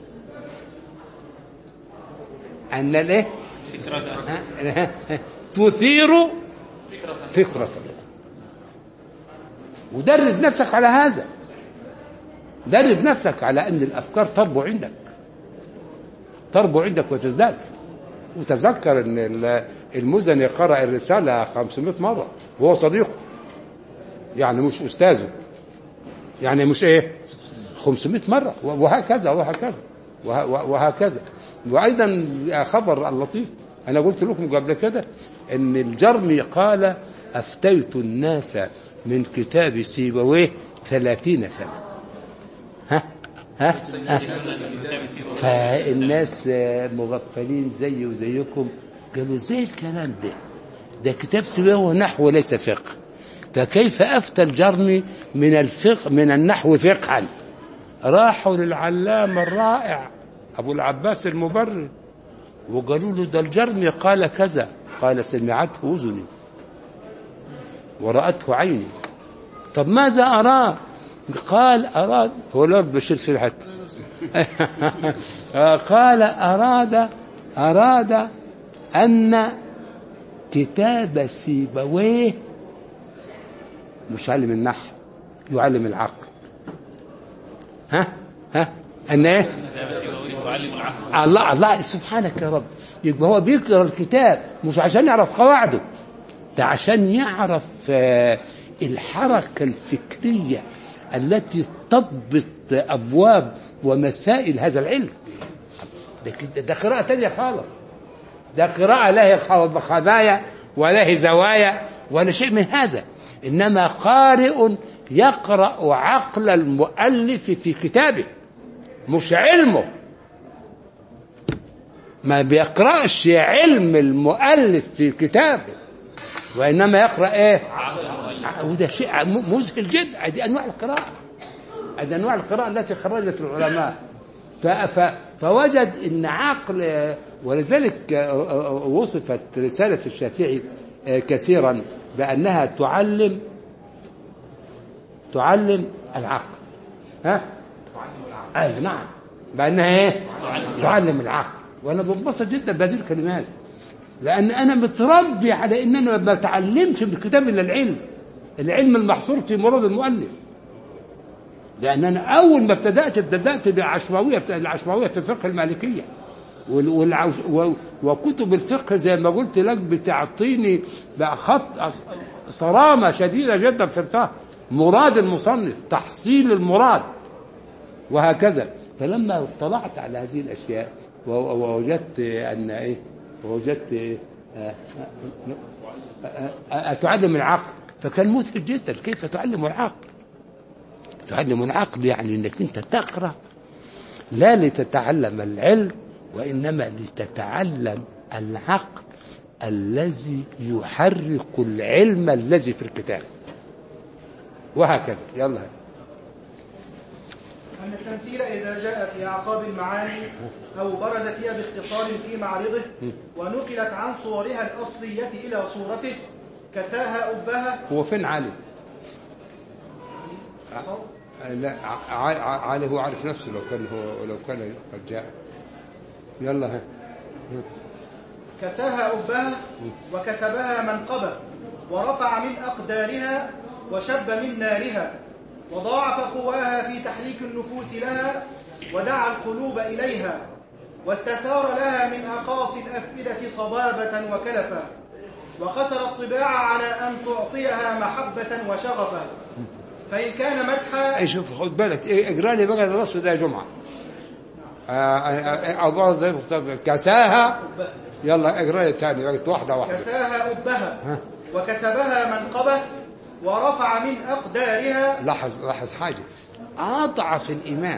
أن الايه فكرة تثير فكرة الأخرى. ودرب نفسك على هذا، درب نفسك على أن الأفكار تربو عندك تربو عندك وتزداد. وتذكر أن المزني قرأ الرسالة خمسمائة مرة وهو صديقه، يعني مش أستاذه، يعني مش إيه خمسمائة مرة، وهكذا وهكذا وهكذا. وأيضا خبر اللطيف، أنا قلت لكم قبل كده أن الجرمي قال أفتيت الناس من كتاب سيبويه ثلاثين سنة. ها ها, ها؟ فالناس مغفلين زي وزيكم قالوا زي الكلام ده ده كتاب سيبويه ونحو وليس فقه، فكيف أفتى الجرمي من الفقه من النحو فقها؟ راحوا للعلامة الرائع أبو العباس المبرد وقالوا له ده الجرمي قال كذا، قال سمعته أذني ورأته عيني. طب ماذا أراد؟ قال أراد هو لا بشير في الحتة قال أراد أراد أن كتاب سيبويه مش علم النحو، يعلم العقل. ها ها أن إيه؟ الله الله سبحانك يا رب. يبقى هو بيقرأ الكتاب مش عشان يعرف قواعده، ده عشان يعرف الحركة الفكرية التي تضبط أبواب ومسائل هذا العلم. ده, ده قراءة تانية خالص، ده قراءة لا خبايا ولا زوايا ولا شيء من هذا، إنما قارئ يقرأ عقل المؤلف في كتابه مش علمه. ما بيقرأش علم المؤلف في كتابه، وإنما يقرأ إيه؟ وده شيء مذهل جدا. هذه أنواع القراءة، هذه أنواع القراءة التي خرجت العلماء. فوجد إن عقل، ولذلك وصفت رسالة الشافعي كثيرا بأنها تعلم تعلم العقل. ها؟ اي نعم، بانها ايه؟ تعلم العقل. وانا بنبسط جدا بهذه الكلمات، لان انا متربي على ان انا ما اتعلمش من الكتاب الا العلم، العلم المحصور في مراد المؤلف. لان انا اول ما ابتدات ابتدات بالعشماويه العشماويه في الفقه المالكيه، وكتب الفقه زي ما قلت لك بتعطيني خط صرامه شديده جدا في الفهم، مراد المصنف، تحصيل المراد، وهكذا. فلما اطلعت على هذه الاشياء ووجدت ان ايه ووجدت إيه اتعلم العقل، فكان مذهل جدا. كيف تعلم العقل؟ تعلم العقل يعني انك انت تقرا لا لتتعلم العلم، وانما لتتعلم العقل الذي يحرك العلم الذي في الكتاب، وهكذا. يلا. أن التمثيل إذا جاء في أعقاب المعاني أو برزت هي باختصار في معرضه ونقلت عن صورها الأصلية إلى صورته كساها أبها. هو فين علي؟ لا، علي هو عارف نفسه لو كان هو لو كان قد جاء. يلا. ها. كساها أبها وكسبها منقبة ورفع من أقدارها وشب من نارها وضاعف قواها في تحريك النفوس لها ودعا القلوب إليها واستثار لها من أقاصي الأفئدة صبابة وكلفا وقصر الطباع على أن تعطيها محبة وشغفا. فإن كان مدحا اي شوف خد بالك إيه اقرا لي بقى النص ده يا جمعة. أضاء زي كساها. يلا اقرا لي تاني بقت واحدة واحدة. كساها أبها وكسبها منقبة ورفع من أقدارها. لاحظ لاحظ حاجة، أضعف الإيمان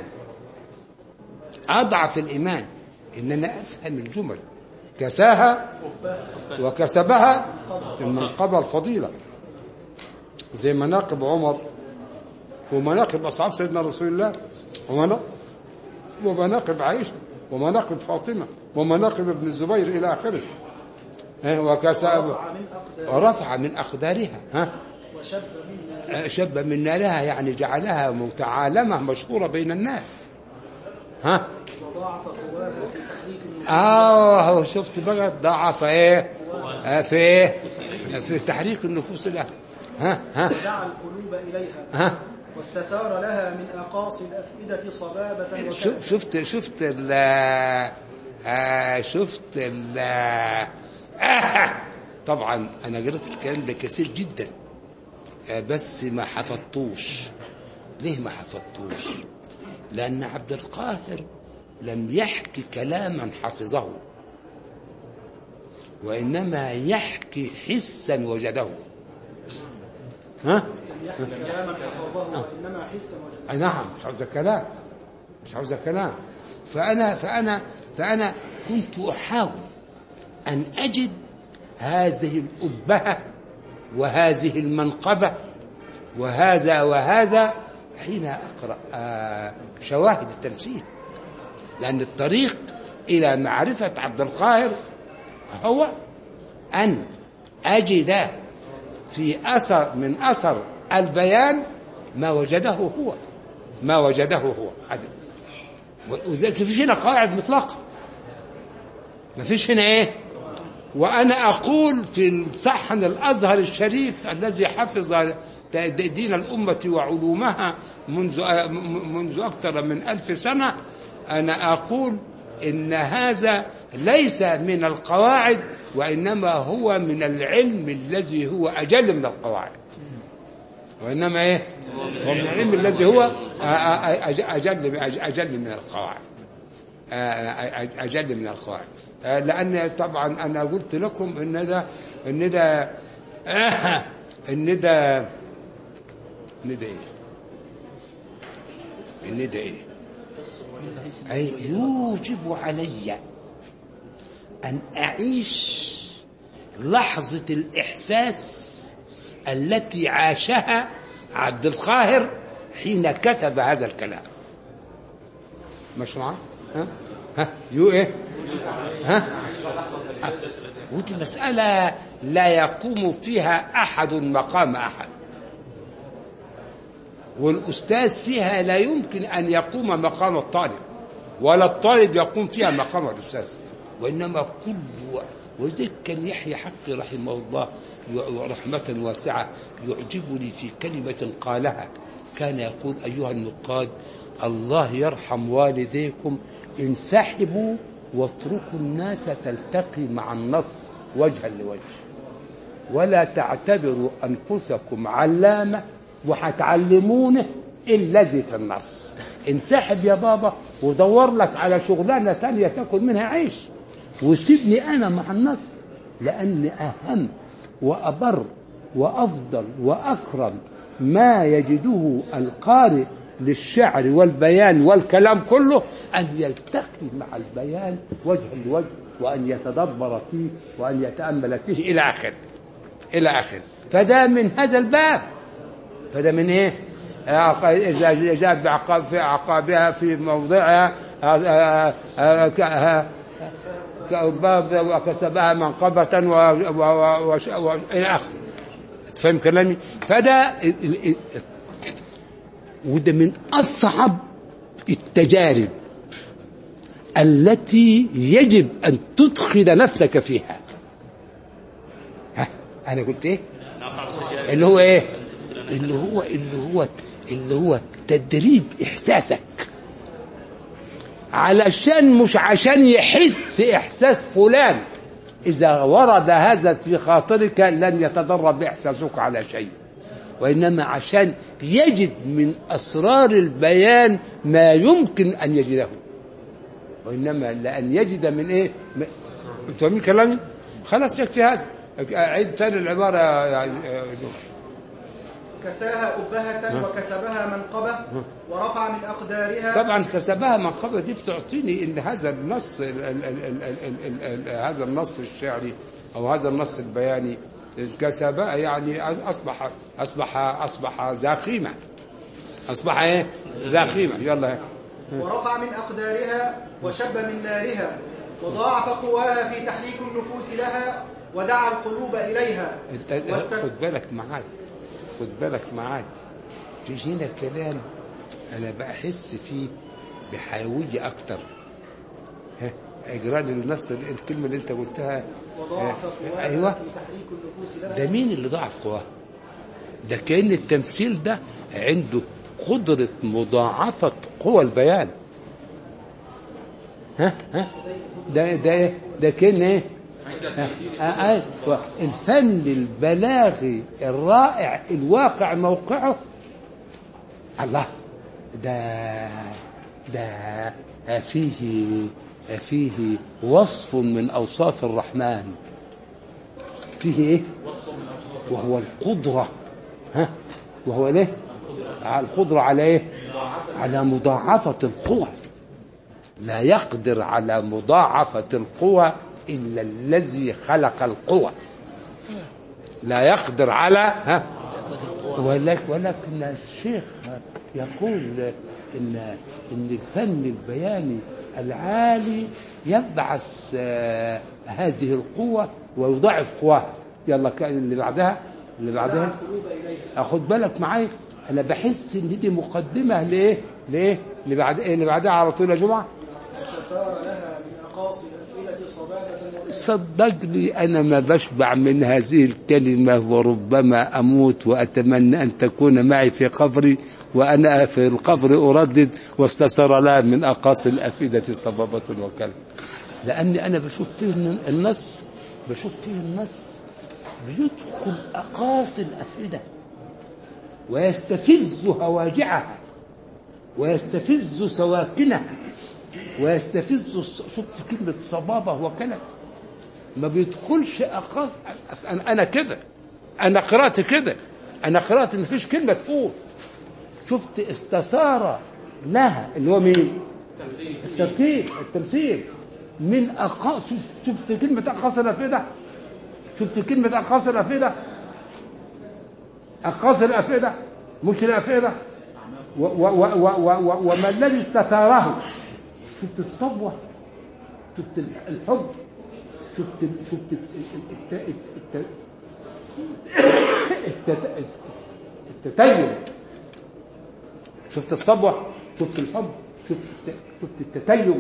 أضعف الإيمان إن أنا أفهم الجمل. كساها وكسبها المنقبة الفضيلة، زي مناقب عمر ومناقب أصحاب سيدنا رسول الله ومناقب عائشة ومناقب فاطمة ومناقب ابن الزبير إلى آخره. وكسب ورفع من أقدارها ها شب من نارها، يعني جعلها متعالمة مشهورة بين الناس. ها وضاعف قواها في تحريك النفوس. اه شفت بقى ضعف ايه آه في ايه في تحريك النفوس لها. ها ها ودعا القلوب اليها ها واستثار لها من اقاصي الافئده صبابه وكلفا. شفت شفت ال آه شفت ال آه طبعا انا قرأت الكلام ده كثير جدا، بس ما حفظتوش. ليه ما حفظتوش؟ لأن عبد القاهر لم يحكي كلاما حفظه، وإنما يحكي حسا وجده. ها؟ يحكي كلاما حفظه وإنما حسا وجده. نعم، مش عاوز كلام مش عاوز كلام فأنا فأنا فأنا كنت أحاول أن أجد هذه الأبهة وهذه المنقبة وهذا وهذا حين أقرأ شواهد التمثيل، لأن الطريق إلى معرفة عبد القاهر هو أن أجد في أثر من أثر البيان ما وجده هو ما وجده هو وذلك فيش هنا قواعد مطلقة، ما فيش هنا إيه. وأنا أقول في الصحن الأزهر الشريف الذي حفظ دين الأمة وعلومها منذ منذ أكثر من ألف سنة، أنا أقول إن هذا ليس من القواعد، وإنما هو من العلم الذي هو أجل من القواعد، وإنما إيه هو من العلم الذي هو أجل أجل من القواعد أجل من القواعد. لأن طبعا أنا قلت لكم إن ده إن ده إن ده إن ده إيه إن ده إيه أي يوجب علي أن أعيش لحظة الإحساس التي عاشها عبد القاهر حين كتب هذا الكلام. مش معاه؟ ها ها يو إيه ها ودي مسألة لا يقوم فيها أحد مقام أحد. والأستاذ فيها لا يمكن أن يقوم مقام الطالب، ولا الطالب يقوم فيها مقام الأستاذ، وإنما كل وقت. وذلك كان يحيى حقي رحمه الله رحمة واسعة يعجبني في كلمة قالها، كان يقول: أيها النقاد، الله يرحم والديكم، انسحبوا واتركوا الناس تلتقي مع النص وجها لوجه، ولا تعتبروا أنفسكم علامة وهتعلمونه الذي في النص. انسحب يا بابا ودور لك على شغلانة تانية تاكل منها عيش، وسيبني أنا مع النص، لأن أهم وأبر وأفضل وأكرم ما يجده القارئ للشعر والبيان والكلام كله أن يلتقي مع البيان وجها لوجه، وأن يتدبر فيه وأن يتأمل فيه إلى آخر إلى آخر. فده من هذا الباب، فده من إيه؟ إذا جاء بعقاب في عقابها في موضعها وكسبها منقبة وإلى آخر. تفهم كلامي؟ فده وده من أصعب التجارب التي يجب أن تدخل نفسك فيها. ها أنا قلت إيه؟ اللي هو إيه؟ اللي هو اللي هو اللي هو تدريب إحساسك، علشان مش عشان يحس إحساس فلان إذا ورد هذا في خاطرك لن يتدرب إحساسك على شيء، وإنما عشان يجد من أسرار البيان ما يمكن أن يجده، وإنما لأن يجد من إيه؟ أنتوا فاهمين كلامي؟ خلاص يكفي هذا. عيد ثاني العبارة يا كساها أبهة وكسبها منقبة ورفع من أقدارها. طبعا كسبها منقبة دي بتعطيني إن هذا النص ال ال ال ال ال ال ال هذا النص الشعري أو هذا النص البياني كسبها يعني أصبح أصبح أصبح ذا قيمة، أصبح إيه؟ ذا قيمة. يلا. ورفع من أقدارها وشب من نارها وضاعف قواها في تحريك النفوس لها ودعا القلوب إليها. خد بالك معاي، خد بالك معاي، في هنا كلام أنا بحس فيه بحيوية أكتر. ها إجراد النص الكلمة اللي أنت قلتها. أيوة، ده مين اللي ضعف قواه؟ ده كأن التمثيل ده عنده قدرة مضاعفة قوى البيان. ها ها ده ده ده كأن إيه؟ آه آه الفن البلاغي الرائع الواقع موقعه. الله، ده ده فيه فيه وصف من أوصاف الرحمن، فيه إيه؟ وهو القدرة. ها وهو ليه؟ القدرة على إيه؟ على مضاعفة القوى. لا يقدر على مضاعفة القوى إلا الذي خلق القوى، لا يقدر على ها ولكن ولكن الشيخ يقول إن إن الفن البياني العالي يبعث هذه القوة ويضاعف قواها. يلا اللي بعدها اللي بعدها أخد بالك معايا، أنا بحس إن دي مقدمة لإيه لإيه اللي بعد إيه اللي بعدها على طول يا جماعة. صدقني أنا ما بشبع من هذه الكلمة، وربما أموت وأتمنى أن تكون معي في قبري وأنا في القبر أردد واستسر لها من أقاصي الأفئدة صبابة وكلب. لأني أنا بشوف فيه النص بشوف فيه النص بيدخل أقاصي الأفئدة ويستفز هواجعها ويستفز سواكنها ويستفز. شفت كلمة صبابة وكلب ما بيدخلش أقاص. أنا كده، أنا قرأت كده، أنا قرأت إن فيش كلمة تفوت. شفت استثار لها اللي هو مين؟ التركيب، التمثيل من أقاص. شفت كلمة أقاص الأفئدة، شفت كلمة أقاص الأفئدة، أقاص الأفئدة مش الأفئدة. وما الذي استثاره؟ شفت الصبوة، شفت الحب، شفت شفت التتين، شفت الصبوة، شفت الحب، شفت شفت التتيم،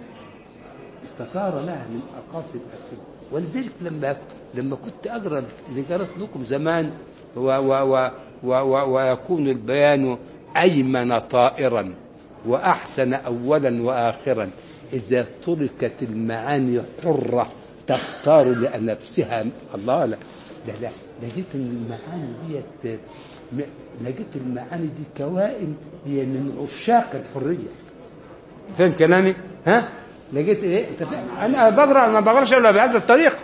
فصار لها من أقاصي الأكل. ولذلك لما لما كنت أقرأ اللي قرأت لكم زمان و و و و و ويكون البيان أيمن طائرا وأحسن أولا وآخرا إذا تركت المعاني حرة تختار لنفسها. الله، لا لا لا لقيت المعاني ديت، لقيت المعاني دي كوائن هي من عشاق الحرية. فهم كلامي؟ ها؟ لقيت ايه؟ انا بقرا ما بقراش الا بهذا الطريق،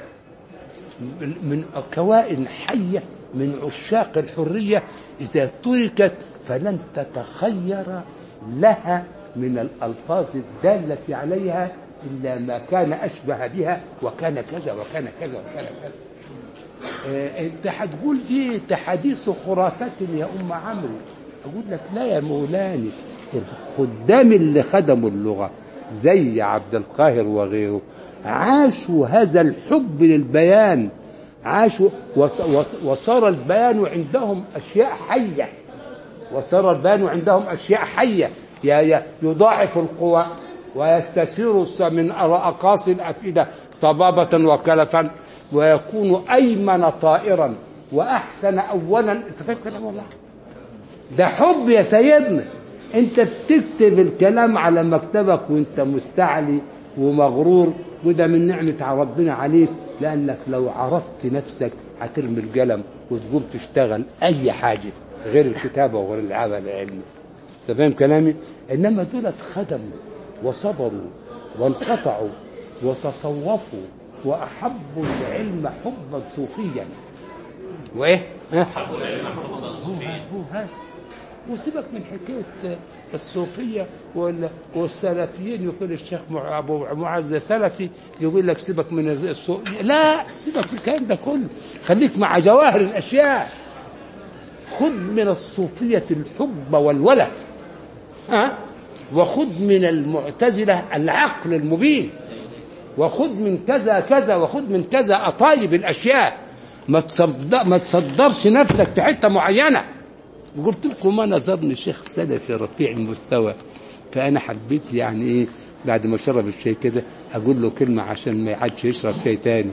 من كوائن حيه من عشاق الحريه اذا تركت فلن تتخير لها من الالفاظ الداله عليها الا ما كان اشبه بها، وكان كذا وكان كذا وكان كذا. اه انت هتقول دي تحديث خرافات يا ام عمرو، اقول لك لا يا مولانا، الخدام اللي خدموا اللغه زي عبد القاهر وغيره عاشوا هذا الحب للبيان، عاشوا وصار البيان عندهم أشياء حية، وصار البيان عندهم أشياء حية يضاعف القوى ويستسير من أقاصي الأفئدة صبابة وكلفا، ويكون أيمن طائرا وأحسن أولا. أنت فاهم كلام والله؟ ده حب يا سيدنا. انت بتكتب الكلام على مكتبك وانت مستعلي ومغرور، وده من نعمة ربنا عليك، لانك لو عرفت نفسك هترمي القلم وتقوم تشتغل اي حاجة غير الكتابة وغير العمل العلمي. انت فاهم كلامي؟ انما دولت خدموا وصبروا وانقطعوا وتصوفوا واحبوا العلم حبا صوفيا. وايه؟ احبوا العلم حبا صوفيا. هو هذا. وسيبك من حكاية الصوفية والسلفيين، يقول الشيخ أبو معاذ سلفي، يقول لك سيبك من الصوفية. لا، سيبك من الكلام ده كله، خليك مع جواهر الأشياء. خذ من الصوفية الحب والوله، ها، وخذ من المعتزلة العقل المبين، وخذ من كذا كذا، وخذ من كذا أطايب الأشياء. ما تصدر ما تصدرش نفسك في حتة معينة. وقلت لكم ما نظرني شيخ سلفي رفيع المستوى، فأنا حبيت يعني إيه بعد ما شرب الشاي كده أقول له كلمة عشان ما يعادش يشرب شاي تاني.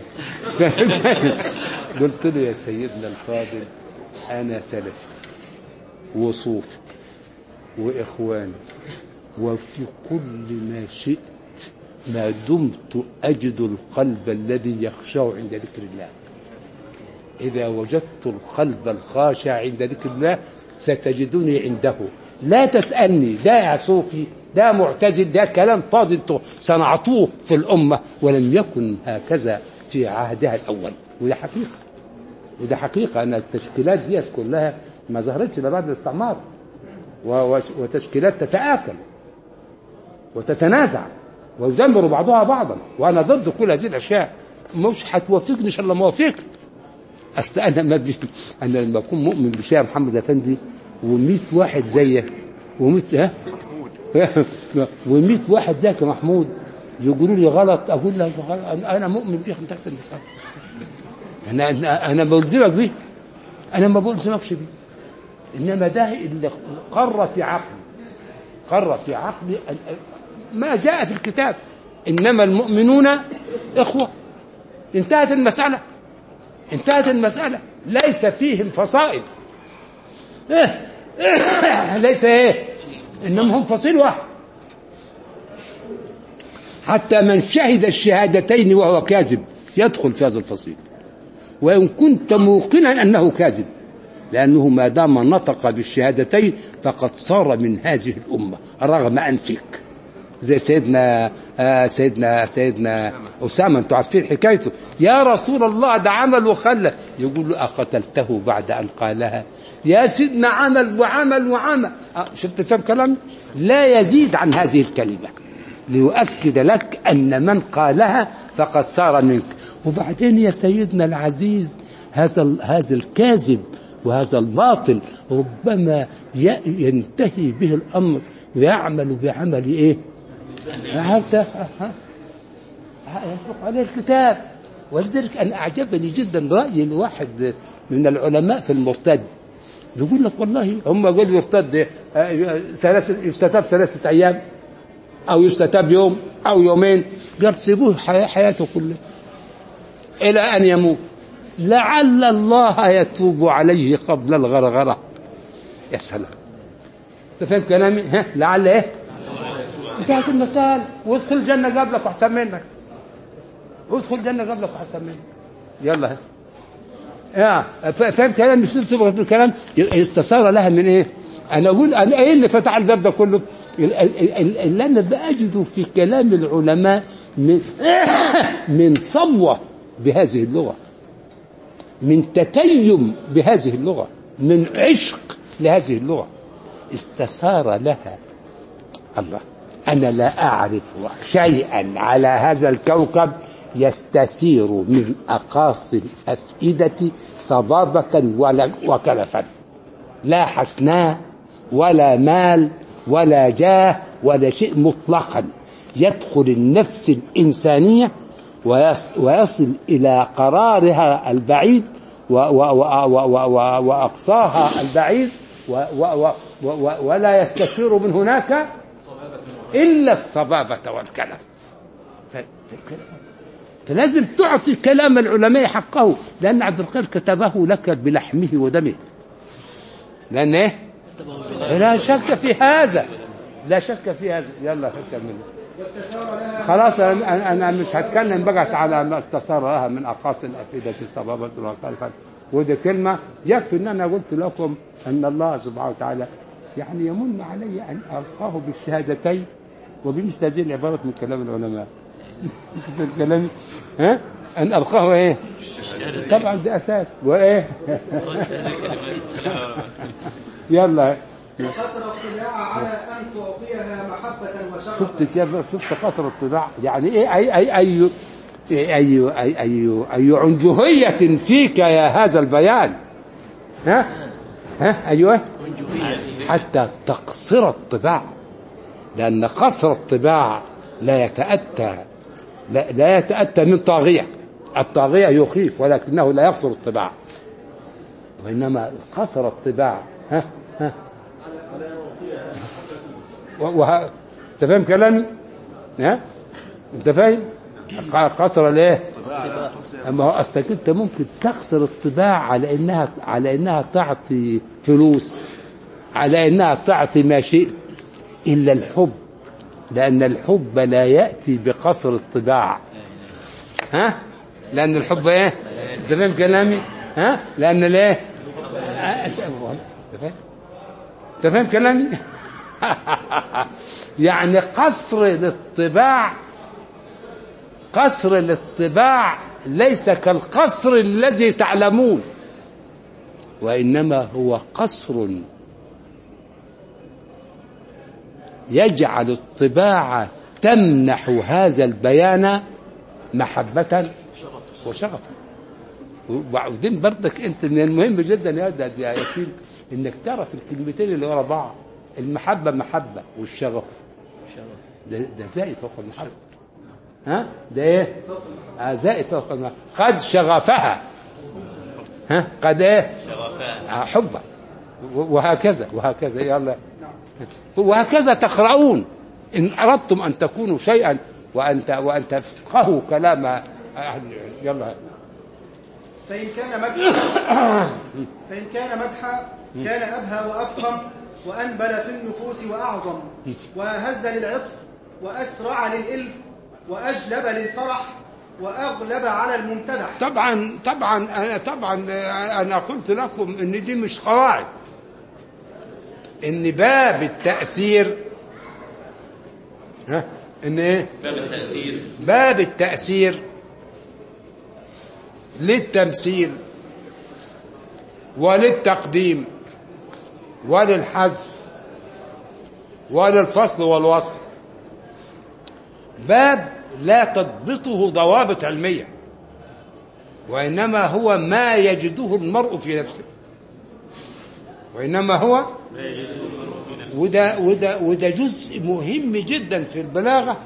قلت له يا سيدنا الفاضل، أنا سلفي وصوفي وإخواني، وفي كل ما شئت ما دمت أجد القلب الذي يخشع عند ذكر الله. إذا وجدت القلب الخاشع عند ذكر الله ستجدني عنده. لا تسألني ده يا صوفي ده معتزل، ده كلام فاضي انتوا صنعتوه في الأمة، ولم يكن هكذا في عهدها الأول. وده حقيقة، وده حقيقة أن التشكيلات دي كلها ما ظهرتش إلا بعد الاستعمار، وتشكيلات تتآكل وتتنازع ويدمر بعضها بعضا. وأنا ضد كل هذه الأشياء، مش هتوافقني إن شاء الله ما وافقت. أصل أنا ما بي... أنا لما أكون مؤمن بشيء محمد أفندي ومئة واحد زيك ومئة ها ومئة واحد زيك يا محمود يقولوا لي غلط، أقول لك أنا مؤمن بيه من تحت اللسان. أنا أنا أنا بلزمك بيه، أنا ما بلزمكش بيه. إنما ده اللي قر في عقلي، قر في عقلي ما جاء في الكتاب، إنما المؤمنون إخوة. انتهت المسألة، انتهت المسألة. ليس فيهم فصائل، إيه؟ إيه؟ ليس ايه، انما هم فصيل واحد. حتى من شهد الشهادتين وهو كاذب يدخل في هذا الفصيل، وإن كنت موقنا أنه كاذب، لأنه ما دام نطق بالشهادتين فقد صار من هذه الأمة رغم أنفك. زي سيدنا آه سيدنا سيدنا أسامة، انتوا عارفين حكايته، يا رسول الله ده عمل وخلى، يقول له أقتلته بعد أن قالها؟ يا سيدنا عمل وعمل وعمل. آه شفت فهم كلام؟ لا يزيد عن هذه الكلمة ليؤكد لك أن من قالها فقد صار منك. وبعدين يا سيدنا العزيز هذا هذا الكاذب وهذا الباطل ربما ينتهي به الأمر ويعمل بعمل إيه؟ هذا يسبق عليه الكتاب. ولذلك أنا أعجبني جدا رأي الواحد من العلماء في المرتد، يقول لك والله هم قالوا يرتد ثلاثة يستتاب ثلاثة أيام أو يستتاب يوم أو يومين، قال سيبوه حياته كلها إلى أن يموت، لعل الله يتوب عليه قبل الغرغرة. يا سلام، أنت فهمت كلامي؟ ها لعل إيه؟ انتهت المسألة. وادخل الجنة قبلك وأحسن منك، وادخل الجنة قبلك وأحسن منك. يلا يا فهمت كلام؟ مش تبغى الكلام استثار لها من ايه؟ انا اقول انا ايه اللي فتح الباب ده كله؟ اللي انا بأجده في كلام العلماء من من صبوة بهذه اللغة، من تتيم بهذه اللغة، من عشق لهذه اللغة، استثار لها. الله، انا لا اعرف شيئا على هذا الكوكب يستسير من أقاصي الأفئدة صبابة ولا وكلفا، لا حسناء ولا مال ولا جاه ولا شيء مطلقا، يدخل النفس الإنسانية ويصل إلى قرارها البعيد وأقصاها البعيد ولا يستسير من هناك إلا الصبابة والكلف. فلازم تعطي كلام العلماء حقه، لأن عبد القادر كتبه لك بلحمه ودمه، لأن إيه؟ لا شك في هذا، لا شك في هذا. يلا كمل. خلاص أنا أنا مش هتكلم بقى على ما استثار لها من أقاصي الأفئدة صبابة وكلفا، ودي كلمة يكفي أن أنا قلت لكم أن الله سبحانه وتعالى يعني يمن علي أن ألقاه بالشهادتين وبمثل هذه العبارة من كلام العلماء. الكلام ها أن ألقاه إيه؟ طبعا ده أساس وإيه. يلا قصر الطباع على أن تعطيها محبة وشغفا. شفت كيف؟ شفت قصر الطباع يعني إيه؟ أي أي أي أي أي أي أي عنجهية فيك يا هذا البيان. ها ها أيوه، حتى تقصر الطباع، لأن قصر الطباع لا يتأتى لا, لا يتأتى من طاغية. الطاغية يخيف ولكنه لا يقصر الطباع، وإنما قصر الطباع. ها ها وه... انت فاهم كلامي؟ ها انت فاهم؟ قصر الايه؟ اما هو اصلك انت ممكن تقصر الطباع على انها على انها تعطي فلوس، على انها تعطي ما شئت، الا الحب، لأن الحب لا يأتي بقصر الطباع. ها؟ لأن الحب إيه؟ أنت فاهم كلامي؟ ها؟ لأن الإيه؟ أنت فاهم كلامي؟ يعني قصر للطباع، قصر للطباع ليس كالقصر الذي تعلمون، وإنما هو قصر يجعل الطباع تمنح هذا البيان محبة وشغفا. وبعدين برضك انت من المهم جدا يا يا ياسين انك تعرف الكلمتين اللي ورا بعض، المحبة محبة والشغف ده, ده زائد فوق المحبة. ها ده ايه؟ آه زائد فوق المحبة. قد شغفها، ها قد ايه؟ شغفها، آه حبا، وهكذا وهكذا. يلا وهكذا تقرؤون إن أردتم أن تكونوا شيئا وأن وأن تفقهوا كلام أهل. يلا. فإن كان مدحا فإن كان مدحا كان أبهى وأفخم وأنبل في النفوس وأعظم وهز للعطف وأسرع للإلف وأجلب للفرح وأغلب على الممتدح. طبعا طبعا أنا طبعا أنا قلت لكم إن دي مش قواعد، إن باب التأثير ها إن إيه؟ باب التأثير باب التأثير للتمثيل وللتقديم وللحذف وللفصل والوصل، باب لا تضبطه ضوابط علمية، وإنما هو ما يجده المرء في نفسه، وإنما هو وده, وده, وده جزء مهم جدا في البلاغة،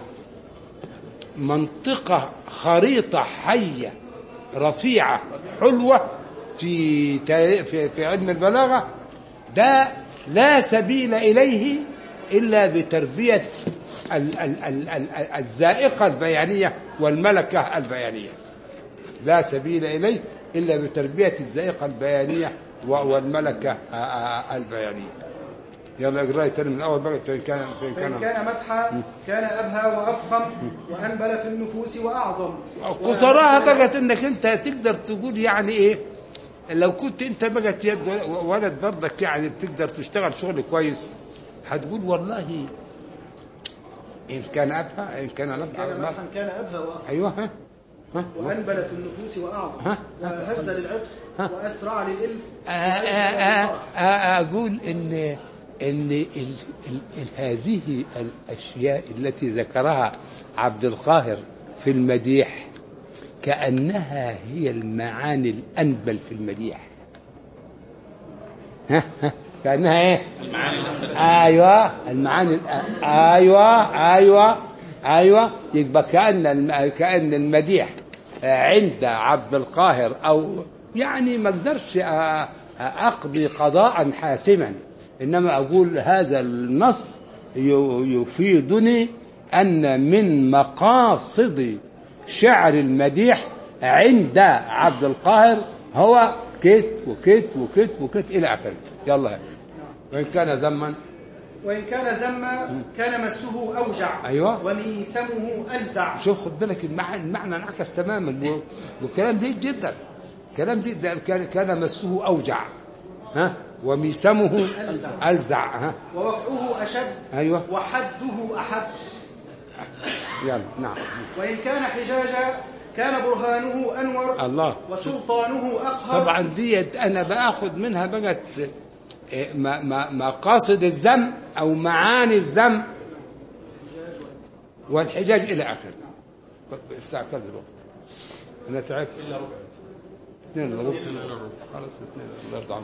منطقة خريطة حية رفيعة حلوة في في في علم البلاغة ده لا سبيل إليه إلا بتربية ال- ال- ال- ال- الذائقة البيانية والملكة البيانية. لا سبيل إليه إلا بتربية الذائقة البيانية والملكة البيانية. يلا اقرأي تاني من الأول بقى. فإن كان فإن فإن كان مدحا كان أبهى وأفخم وأنبل في النفوس وأعظم. قصراها بقت إنك أنت تقدر تقول يعني إيه، لو كنت أنت بقت يد ولد برضك يعني بتقدر تشتغل شغل كويس، هتقول والله إن كان أبهى إن كان مدحا كان أبهى وأفخم. أيوه ها ها وأنبل في النفوس وأعظم. ها؟ وهز للعطف وأسرع للإلف. أقول إن إن ال ال ال هذه الأشياء التي ذكرها عبد القاهر في المديح كأنها هي المعاني الأنبل في المديح. ها ها كأنها إيه؟ المعاني الأنبل. أيوة المعاني الأ- أيوة أيوة أيوة يبقى كأن الم- كأن المديح عند عبد القاهر أو يعني ما اقدرش أ- أقضي قضاء حاسما، إنما أقول هذا النص يفيدني أن من مقاصد شعر المديح عند عبد القاهر هو كت وكت وكت وكت إلى آخره. يلا. وإن كان ذما وإن كان ذما كان مسه أوجع. أيوة. وميسمه ألذع. شوف خد بالك المعنى المعنى انعكس تماما، وكلام جيد جدا. كلام جيد. كان كان مسه أوجع ها وميسمه ألزع. ألزع ها ووقعه أشد. أيوة. وحده أحد. يلا نعم. وإن كان حجاجا كان برهانه أنور. الله. وسلطانه أقهر. طبعا دي أنا بأخذ منها بقت مقاصد الذم أو معاني الذم والحجاج إلى آخره. الساعة كم دلوقتي؟ أنا تعبت. إلا ربع. اثنين إلا ربع. خلاص اثنين الله يرضى عنك.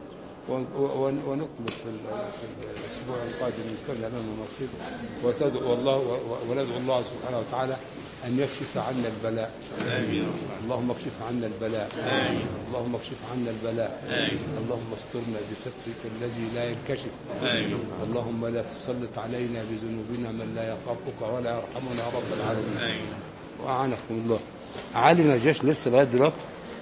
ونكمل في الأسبوع القادم نتكلم عن المصير وتدعو الله وندعو الله سبحانه وتعالى أن يكشف عنا البلاء. آمين. اللهم اكشف عنا البلاء. آمين. اللهم اكشف عنا البلاء. آمين. اللهم استرنا بسترك الذي لا ينكشف. آمين. اللهم لا تسلط علينا بذنوبنا من لا يخافك ولا يرحمنا يا رب العالمين. آمين. وأعانكم الله. علي ما جاش لسه لغاية دلوقتي.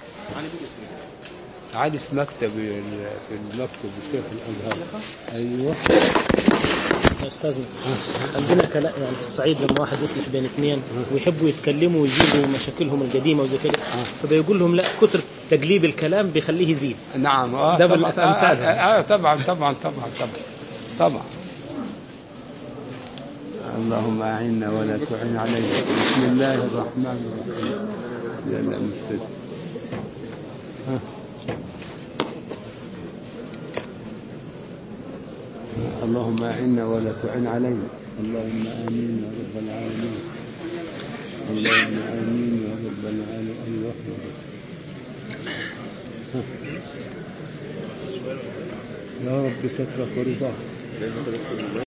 علي في مكتب في المكتب الشيخ الأزهر. أيوه يا أستاذنا عندنا كلام يعني في الصعيد لما واحد يصلح بين اثنين ويحبوا يتكلموا ويجيبوا مشاكلهم القديمة وزي كده، فبيقول لهم لا كتر تقليب الكلام بيخليه يزيد. نعم. اه ده طبعا. في أمثالها. آه, آه طبعا طبعا طبعا طبعا طبعا. اللهم أعنا ولا تعن علينا. بسم الله الرحمن الرحيم. لا لا مش ها اللهم أعنا ولا تعن علينا. اللهم آمين يا رب العالمين. اللهم آمين يا رب العالمين. أيوة. يا رب سترك ورضاك.